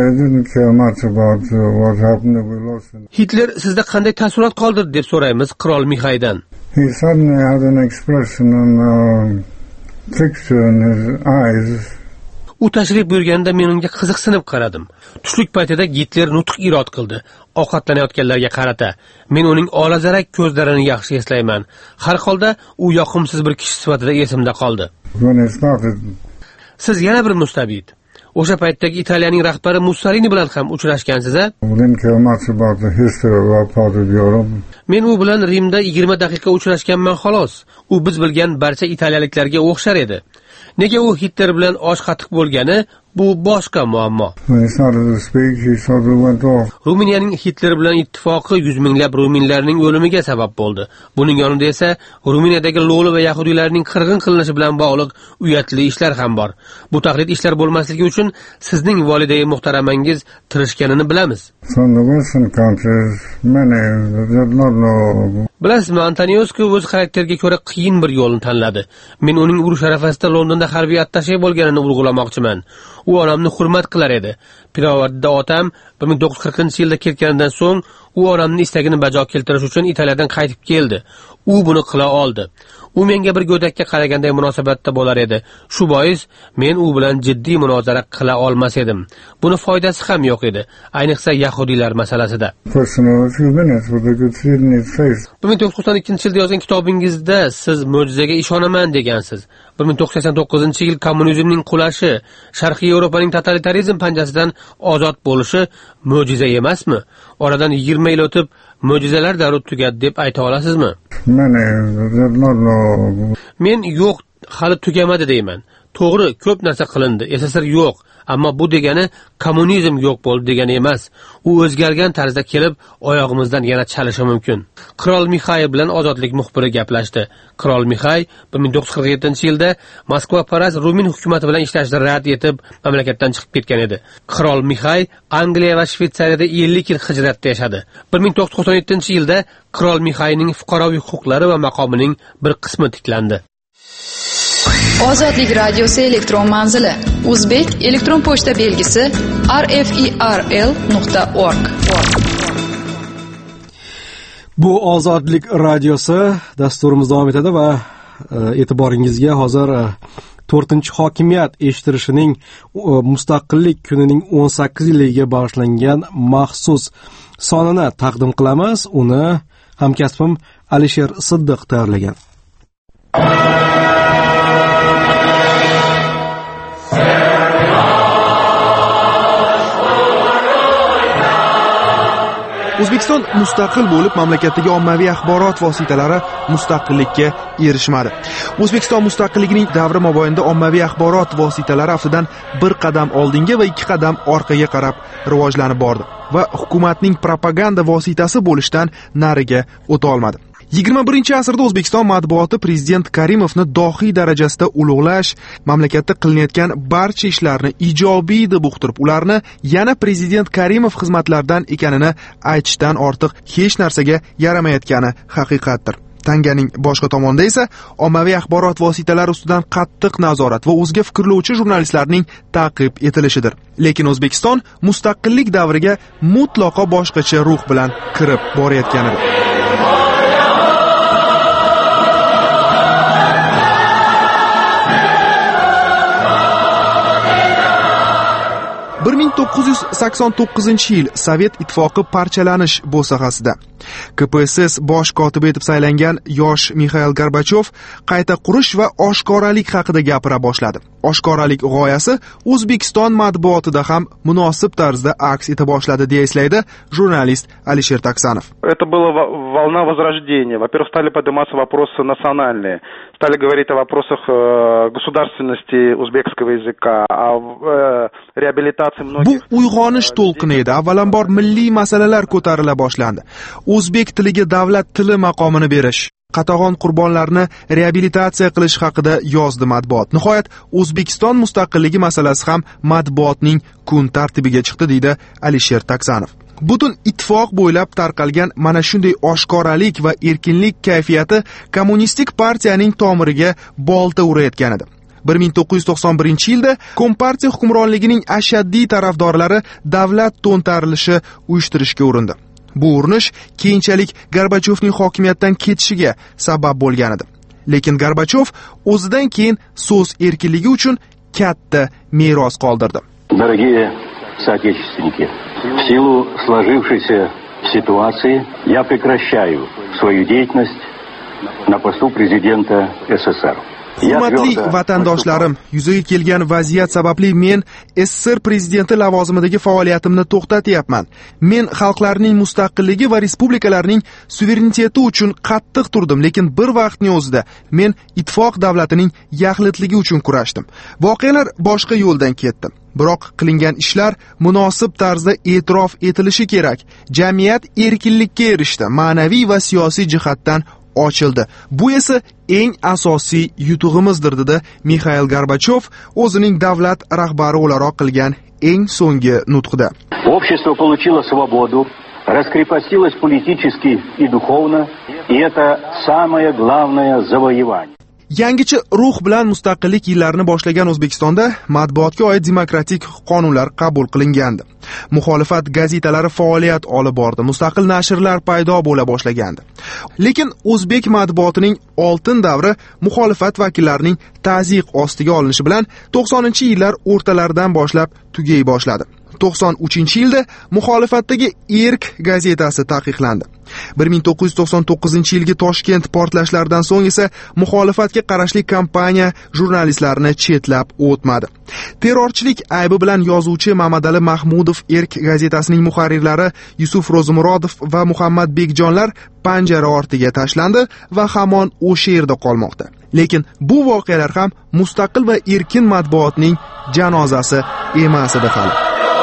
Hitler sizda qanday taassurot qoldirdi deb so'raymiz qirol Mixaydan. He suddenly had an expression and fixture in his eyes. U tashrif buyurganda men unga qiziqsinib qaradim. Tushlik paytida Hitler nutq irod qildi. Ovqatlanayotganlarga qarata. Men uning olazarak ko'zlarini yaxshi eslayman. Har holda u yoqimsiz bir kishi sifatida esimda qoldi. Siz yana bir mustabid. O'sha paytdagi Italiyaning rahbari Mussolini bilan ham uchrashgansiz-a? Men u bilan Rimda 20 daqiqa uchrashganman xolos. U biz bilgan barcha italiyaliklarga o'xshar edi. Nega u Hitler bilan osh qatiq bo'lgani bu boshqa muammo. Ruminiyaning Hitler bilan ittifoqi 100 minglab ruminlarning o'limiga sabab bo'ldi. Buning yonida esa Ruminiyadagi lo'li va yahudiylarning qirg'in qilinishi bilan bog'liq uyatli ishlar ham bor. Bu taqlid ishlar bo'lmasligi uchun sizning volidai muhtaramangiz tirishganini bilamiz. Bilasizmi, Antoniosku o'z xarakteriga ko'ra qiyin bir yo'lni tanladi. Men uning urush arafasida Londonda harbiy attache bo'lganini urg'ulamoqchiman. U onamni hurmat qilar edi. Pirovardida otam 1940-yilda ketganidan so'ng u onamning istagini bajo keltirish uchun Italiyadan qaytib keldi. U buni qila oldi. U menga bir go'dakka qaraganday munosabatda bo'lar edi. Shu bois men u bilan jiddiy munozara qila olmas edim. Buni foydasi ham yo'q edi, ayniqsa yahudiylar masalasida. 1992-yilda yozgan kitobingizda siz mo'jizaga ishonaman degansiz. 1989-yil kommunizmning qulashi, Sharqiy Yevropaning totalitarizm panjasidan ozod bo'lishi mo'jiza emasmi? Oradan 20 yil o'tib mo'jizalar darrov tugadi deb ayta olasizmi? Men yo'q, hali tugamadi deyman. To'g'ri, ko'p narsa qilindi, SSR yo'q, ammo bu degani kommunizm yo'q bo'ldi degani emas. U o'zgargan tarzda kelib oyog'imizdan yana chalishi mumkin. Qirol Mixay bilan ozodlik muxbiri gaplashdi. Qirol Mixay 1947-yilda Moskva parast Rumin hukumati bilan ishlashni rad etib mamlakatdan chiqib ketgan edi. Qirol Mixay Angliya va Shvetsariyada 50 yil hijratda yashadi. 1997-yilda Qirol Mixayning fuqaroviy huquqlari va maqomining bir qismi tiklandi. Ozodlik radiosi elektron manzili Uzbek elektron pochta belgisi rferl.org. Bu Ozodlik radiosi dasturimiz davom etadi va e'tiboringizga hozir 4-hokimiyat eshittirishining mustaqillik kunining 18 yiliga bag'ishlangan maxsus sonini taqdim qilamiz. Uni hamkasbim Alisher Siddiq tayyorlagan. O'zbekiston mustaqil bo'lib, mamlakatdagi ommaviy axborot vositalari mustaqillikka erishmadi. O'zbekiston mustaqilligining davri mobaynida ommaviy axborot vositalari aftidan bir qadam oldinga va ikki qadam orqaga qarab rivojlanib bordi va hukumatning propaganda vositasi bo'lishdan nariga o'ta olmadi. 21-asrda O'zbekiston matbuoti prezident Karimovni dohiy darajasida ulug'lash, mamlakatda qilinayotgan barcha ishlarni ijobiy deb uqtirib, ularni yana prezident Karimov xizmatlaridan ekanini aytishdan ortiq hech narsaga yaramayotgani haqiqatdir. Tanganing boshqa tomonida esa ommaviy axborot vositalari ustidan qattiq nazorat va o'zga fikrlovchi jurnalistlarning ta'qib etilishidir. Lekin O'zbekiston mustaqillik davriga mutlaqo boshqacha ruh bilan kirib borayotganidir. 1989-yil Sovet ittifoqi parchalanish bo'sag'asida KPSS bosh kotibi etib saylangan yosh Mixail Gorbachov qayta qurish va oshkoralik haqida gapira boshladi. Oshkoralik g'oyasi O'zbekiston matbuotida ham munosib tarzda aks eta boshladi, deya eslaydi jurnalist Alisher Taksanov. Это была волна возрождения. Во-первых, стали подниматься вопросы национальные. Стали говорить о вопросах государственности узбекского языка, о реабилитации многих. Bu uyg'onish to'lqini edi. Avvalambor milliy masalalar ko'tarila boshlandi. O'zbek tiliga davlat tili maqomini berish, qatag'on qurbonlarni reabilitatsiya qilish haqida yozdi matbuot. Nihoyat O'zbekiston mustaqilligi masalasi ham matbuotning kun tartibiga chiqdi, deydi Alisher Taksanov. Butun ittifoq bo'ylab tarqalgan mana shunday oshkoralik va erkinlik kayfiyati kommunistik partiyaning tomiriga bolta urayotgan edi. 1991-yilda Kompartiya hukmronligining ashaddiy tarafdorlari davlat to'ntarilishi uyushtirishga urindi. Bu urinish keyinchalik Gorbachovning hokimiyatdan ketishiga sabab bo'lgan edi. Lekin Gorbachov o'zidan keyin so'z erkinligi uchun katta meros qoldirdi. Дорогие соотечественники, в силу сложившейся ситуации я прекращаю свою деятельность на посту президента СССР. Hurmatli vatandoshlarim, yuzaga kelgan vaziyat sababli men SSR prezidenti lavozimidagi faoliyatimni to'xtatyapman. Men xalqlarning mustaqilligi va respublikalarning suvereniteti uchun qattiq turdim, lekin bir vaqtning o'zida men ittifoq davlatining yaxlitligi uchun kurashdim. Voqealar boshqa yo'ldan ketdi. Biroq qilingan ishlar munosib tarzda e'tirof etilishi kerak. Jamiyat erkinlikka erishdi, ma'naviy va siyosiy jihatdan ochildi. Bu esa eng asosiy yutug'imizdir, dedi Mixail Gorbachov o'zining davlat rahbari o'laroq qilgan eng so'nggi nutqida. Общество получило свободу, раскрепостилось политически и духовно, и это самое главное завоевание. Yangicha ruh bilan mustaqillik yillarini boshlagan O'zbekistonda matbuotga oid demokratik qonunlar qabul qilingandi. Muxolifat gazetalari faoliyat olib bordi, mustaqil nashrlar paydo bo'la boshlagandi. Lekin o'zbek matbuotining oltin davri muxolifat vakillarining ta'ziq ostiga olinishi bilan 90-yillar o'rtalaridan boshlab tugay boshladi. 93-yilda muxolifatdagi Erk gazetasi taqiqlandi. 1999-yilgi Toshkent portlashlaridan so'ng esa muxolifatga qarashli kompaniya jurnalistlarini chetlab o'tmadi. Terrorchilik aybi bilan yozuvchi Mamadali Mahmudov Erk gazetasining muharrirlari Yusuf Ro'zimurodov va Muhammad Bekjonlar panjara ortiga tashlandi va hamon o'sha yerda qolmoqda. Lekin bu voqealar ham mustaqil va erkin matbuotning janozasi emas edi hali.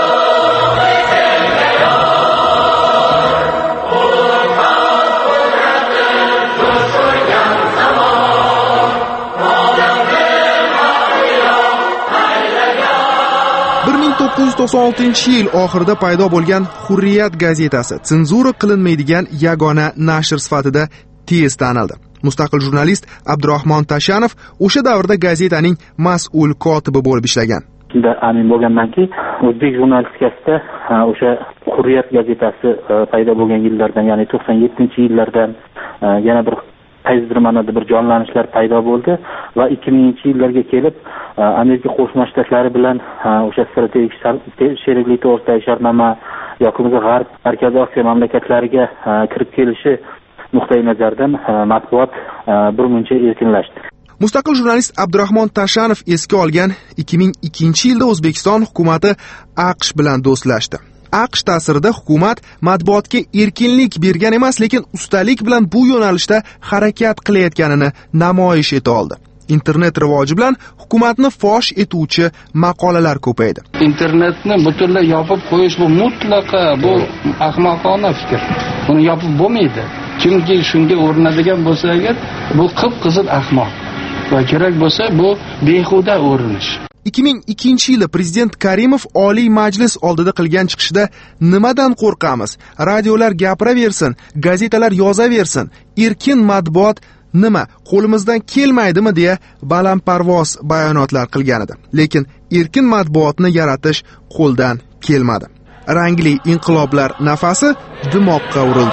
...1996-yil oxirida paydo bo'lgan Hurriyat gazetasi senzura qilinmaydigan yagona nashr sifatida tez tanildi. Mustaqil jurnalist Abdurahmon Tashanov o'sha davrda gazetaning mas'ul kotibi bo'lib ishlagan. Shunda amin bo'lganmanki, o'zbek jurnalistikasida o'sha Hurriyat gazetasi paydo bo'lgan yillardan, ya'ni 97-yillardan yana bir qaysidir ma'noda bir jonlanishlar paydo bo'ldi va 2000-yillarga kelib Amerika Qo'shma Shtatlari bilan o'sha strategik sheriklik to'g'risidagi shartnoma yoki G'arb Markaziy Osiyo mamlakatlariga kirib kelishi nuqtai nazaridan matbuot birmuncha erkinlashdi. Mustaqil jurnalist Abdurahmon Tashanov esga olgan 2002-yilda O'zbekiston hukumati AQSh bilan do'stlashdi. AQSh ta'sirida hukumat matbuotga erkinlik bergan emas, lekin ustalik bilan bu yo'nalishda harakat qilayotganini namoyish eta oldi. Internet rivoji bilan hukumatni fosh etuvchi maqolalar ko'paydi. Internetni butunlay yopib qo'yish bu mutlaqo bu ahmoqona fikr. Buni yopib bo'lmaydi. Chunki shunga o'rinadigan bo'lsa agar bu qip-qizil ahmoq va kerak bo'lsa bu behuda o'rinish. 2002-yili prezident Karimov Oliy Majlis oldida qilgan chiqishda nimadan qo'rqamiz? Radiolar gapiraversin, gazetalar yozaversin, erkin matbuot nima, qo'limizdan kelmaydimi deya balandparvoz bayonotlar qilgan edi. Lekin erkin matbuotni yaratish qo'ldan kelmadi. Rangli inqiloblar nafasi dimoqqa urildi.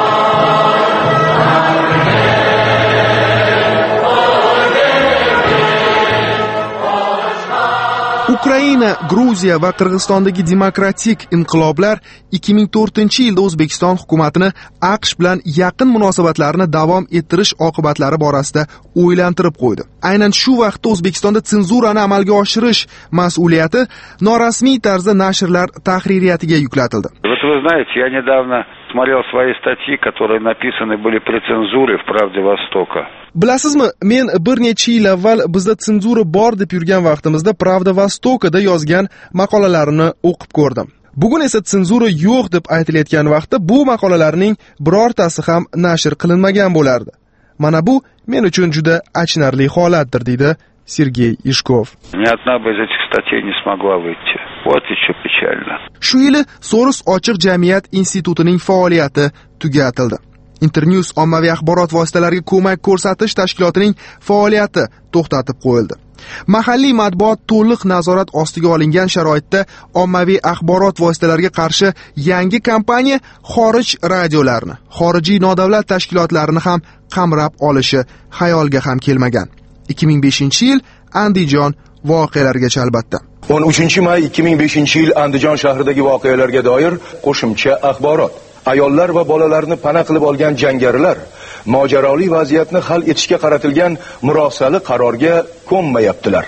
Ukraina, Gruziya va Qirg'izistondagi demokratik inqiloblar 2004-yilda O'zbekiston hukumatini AQSh bilan yaqin munosabatlarni davom ettirish oqibatlari borasida o'ylantirib qo'ydi. Aynan shu vaqtda O'zbekistonda senzurani amalga oshirish mas'uliyati norasmiy tarzda nashrlar tahririyatiga yuklatildi. Вот вы знаете, я недавно смотрел свои статьи, которые написаны были при цензуре в «Правде Востока». Bilasizmi, men bir necha yil avval bizda senzura bor deb yurgan vaqtimizda Pravda Vostokada yozgan maqolalarini o'qib ko'rdim. Bugun esa senzura yo'q deb aytilayotgan vaqtda bu maqolalarning birortasi ham nashr qilinmagan bo'lardi. Mana bu men uchun juda achinarli holatdir, deydi Sergey Ishkov. Ni одна из этих статей не смогла выйти. Вот еще печально. Shu yili So'ris ochiq jamiyat institutining faoliyati tugatildi. Internews ommaviy axborot vositalariga ko'mak ko'rsatish tashkilotining faoliyati to'xtatib qo'yildi. Mahalliy matbuot to'liq nazorat ostiga olingan sharoitda ommaviy axborot vositalariga qarshi yangi kampaniya xorij radiolarini, xorijiy nodavlat tashkilotlarini ham qamrab olishi xayolga ham kelmagan. 2005-yil Andijon voqealarigacha albatta. 13-may 2005-yil Andijon shahridagi voqealarga doir qo'shimcha axborot. Ayollar va bolalarni pana qilib olgan jangarilar mojaroli vaziyatni hal etishga qaratilgan murosali qarorga ko'nmayaptilar.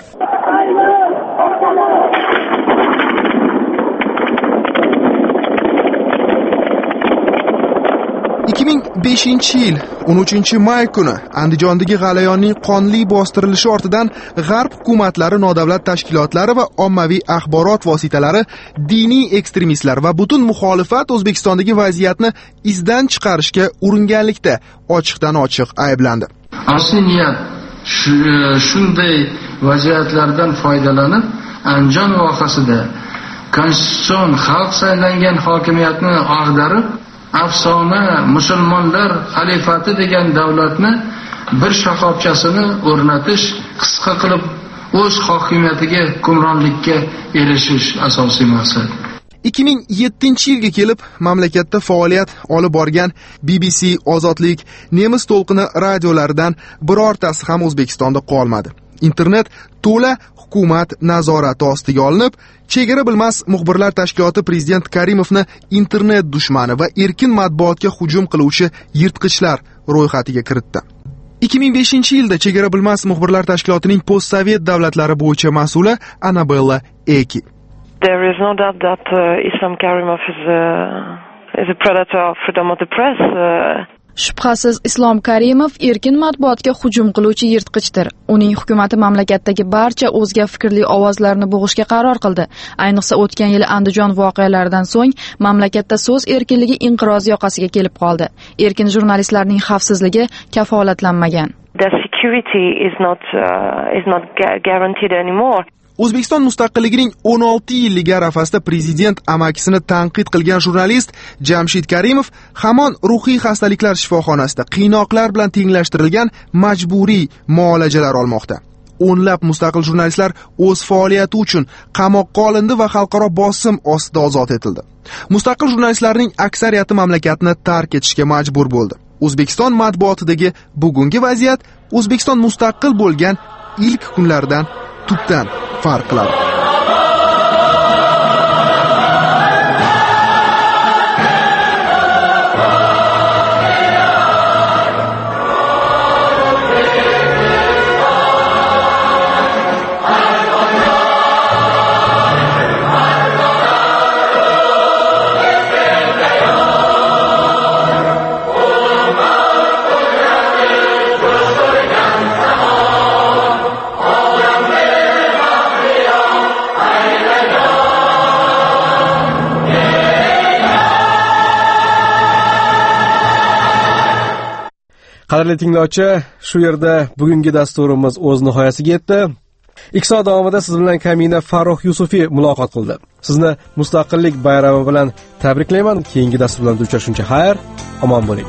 2005-yil 13-may kuni Andijondagi g'alayonning qonli bostirilishi ortidan g'arb hukumatlari, nodavlat tashkilotlari va ommaviy axborot vositalari diniy ekstremistlar va butun muxolifat O'zbekistondagi vaziyatni izdan chiqarishga uringanlikda ochiqdan ochiq ayblandi. Asli niyat shunday vaziyatlardan foydalanib Andijon voqeasida konstitutsion xalq saylangan hokimiyatni ag'darib afsona musulmonlar xalifati degan davlatni bir shoxobchasini o'rnatish, qisqa qilib o'z hokimiyatiga hukmronlikka erishish asosiy maqsad. 2007-yilga kelib mamlakatda faoliyat olib borgan BBC, Ozodlik, Nemis to'lqini radiolaridan birortasi ham O'zbekistonda qolmadi. Internet to'la hukumat nazorati ostiga olinib, chegara bilmas muxbirlar tashkiloti prezident Karimovni internet dushmani va erkin matbuotga hujum qiluvchi yirtqichlar ro'yxatiga kiritdi. 2005-yilda chegara bilmas muxbirlar tashkilotining postsovet davlatlari bo'yicha mas'uli Anabella Eki. There is no doubt that Islam Karimov is a predator of freedom of the press. Shubhasiz Islom Karimov erkin matbuotga hujum qiluvchi yirtqichdir. Uning hukumatı mamlakatdagi barcha o'zga fikrli ovozlarni bo'g'ishga qaror qildi. Ayniqsa o'tgan yil Andijon voqealaridan so'ng mamlakatda so'z erkinligi inqiroz yoqasiga kelib qoldi. Erkin jurnalistlarning xavfsizligi kafolatlanmagan. The security is not guaranteed anymore. O'zbekiston mustaqilligining 16 yilligi arafasida prezident amakisini tanqid qilgan jurnalist Jamshid Karimov hamon ruhiy xastaliklar shifoxonasida qiynoqlar bilan tenglashtirilgan majburiy muolajalar olmoqda. O'nlab mustaqil jurnalistlar o'z faoliyati uchun qamoqqa olindi va xalqaro bosim ostida ozod etildi. Mustaqil jurnalistlarning aksariyati mamlakatni tark etishga majbur bo'ldi. O'zbekiston matbuotidagi bugungi vaziyat O'zbekiston mustaqil bo'lgan ilk kunlardan tubdan farq qiladi. Qadrli tinglovchi, shu yerda bugungi dasturimiz o'z nihoyasiga yetdi. 2 soat davomida siz bilan Kamina Farruh Yusufiy muloqot qildi. Sizni Mustaqillik bayrami bilan tabriklayman. Keyingi dasturlarda uchrashguncha xayr, omon bo'ling.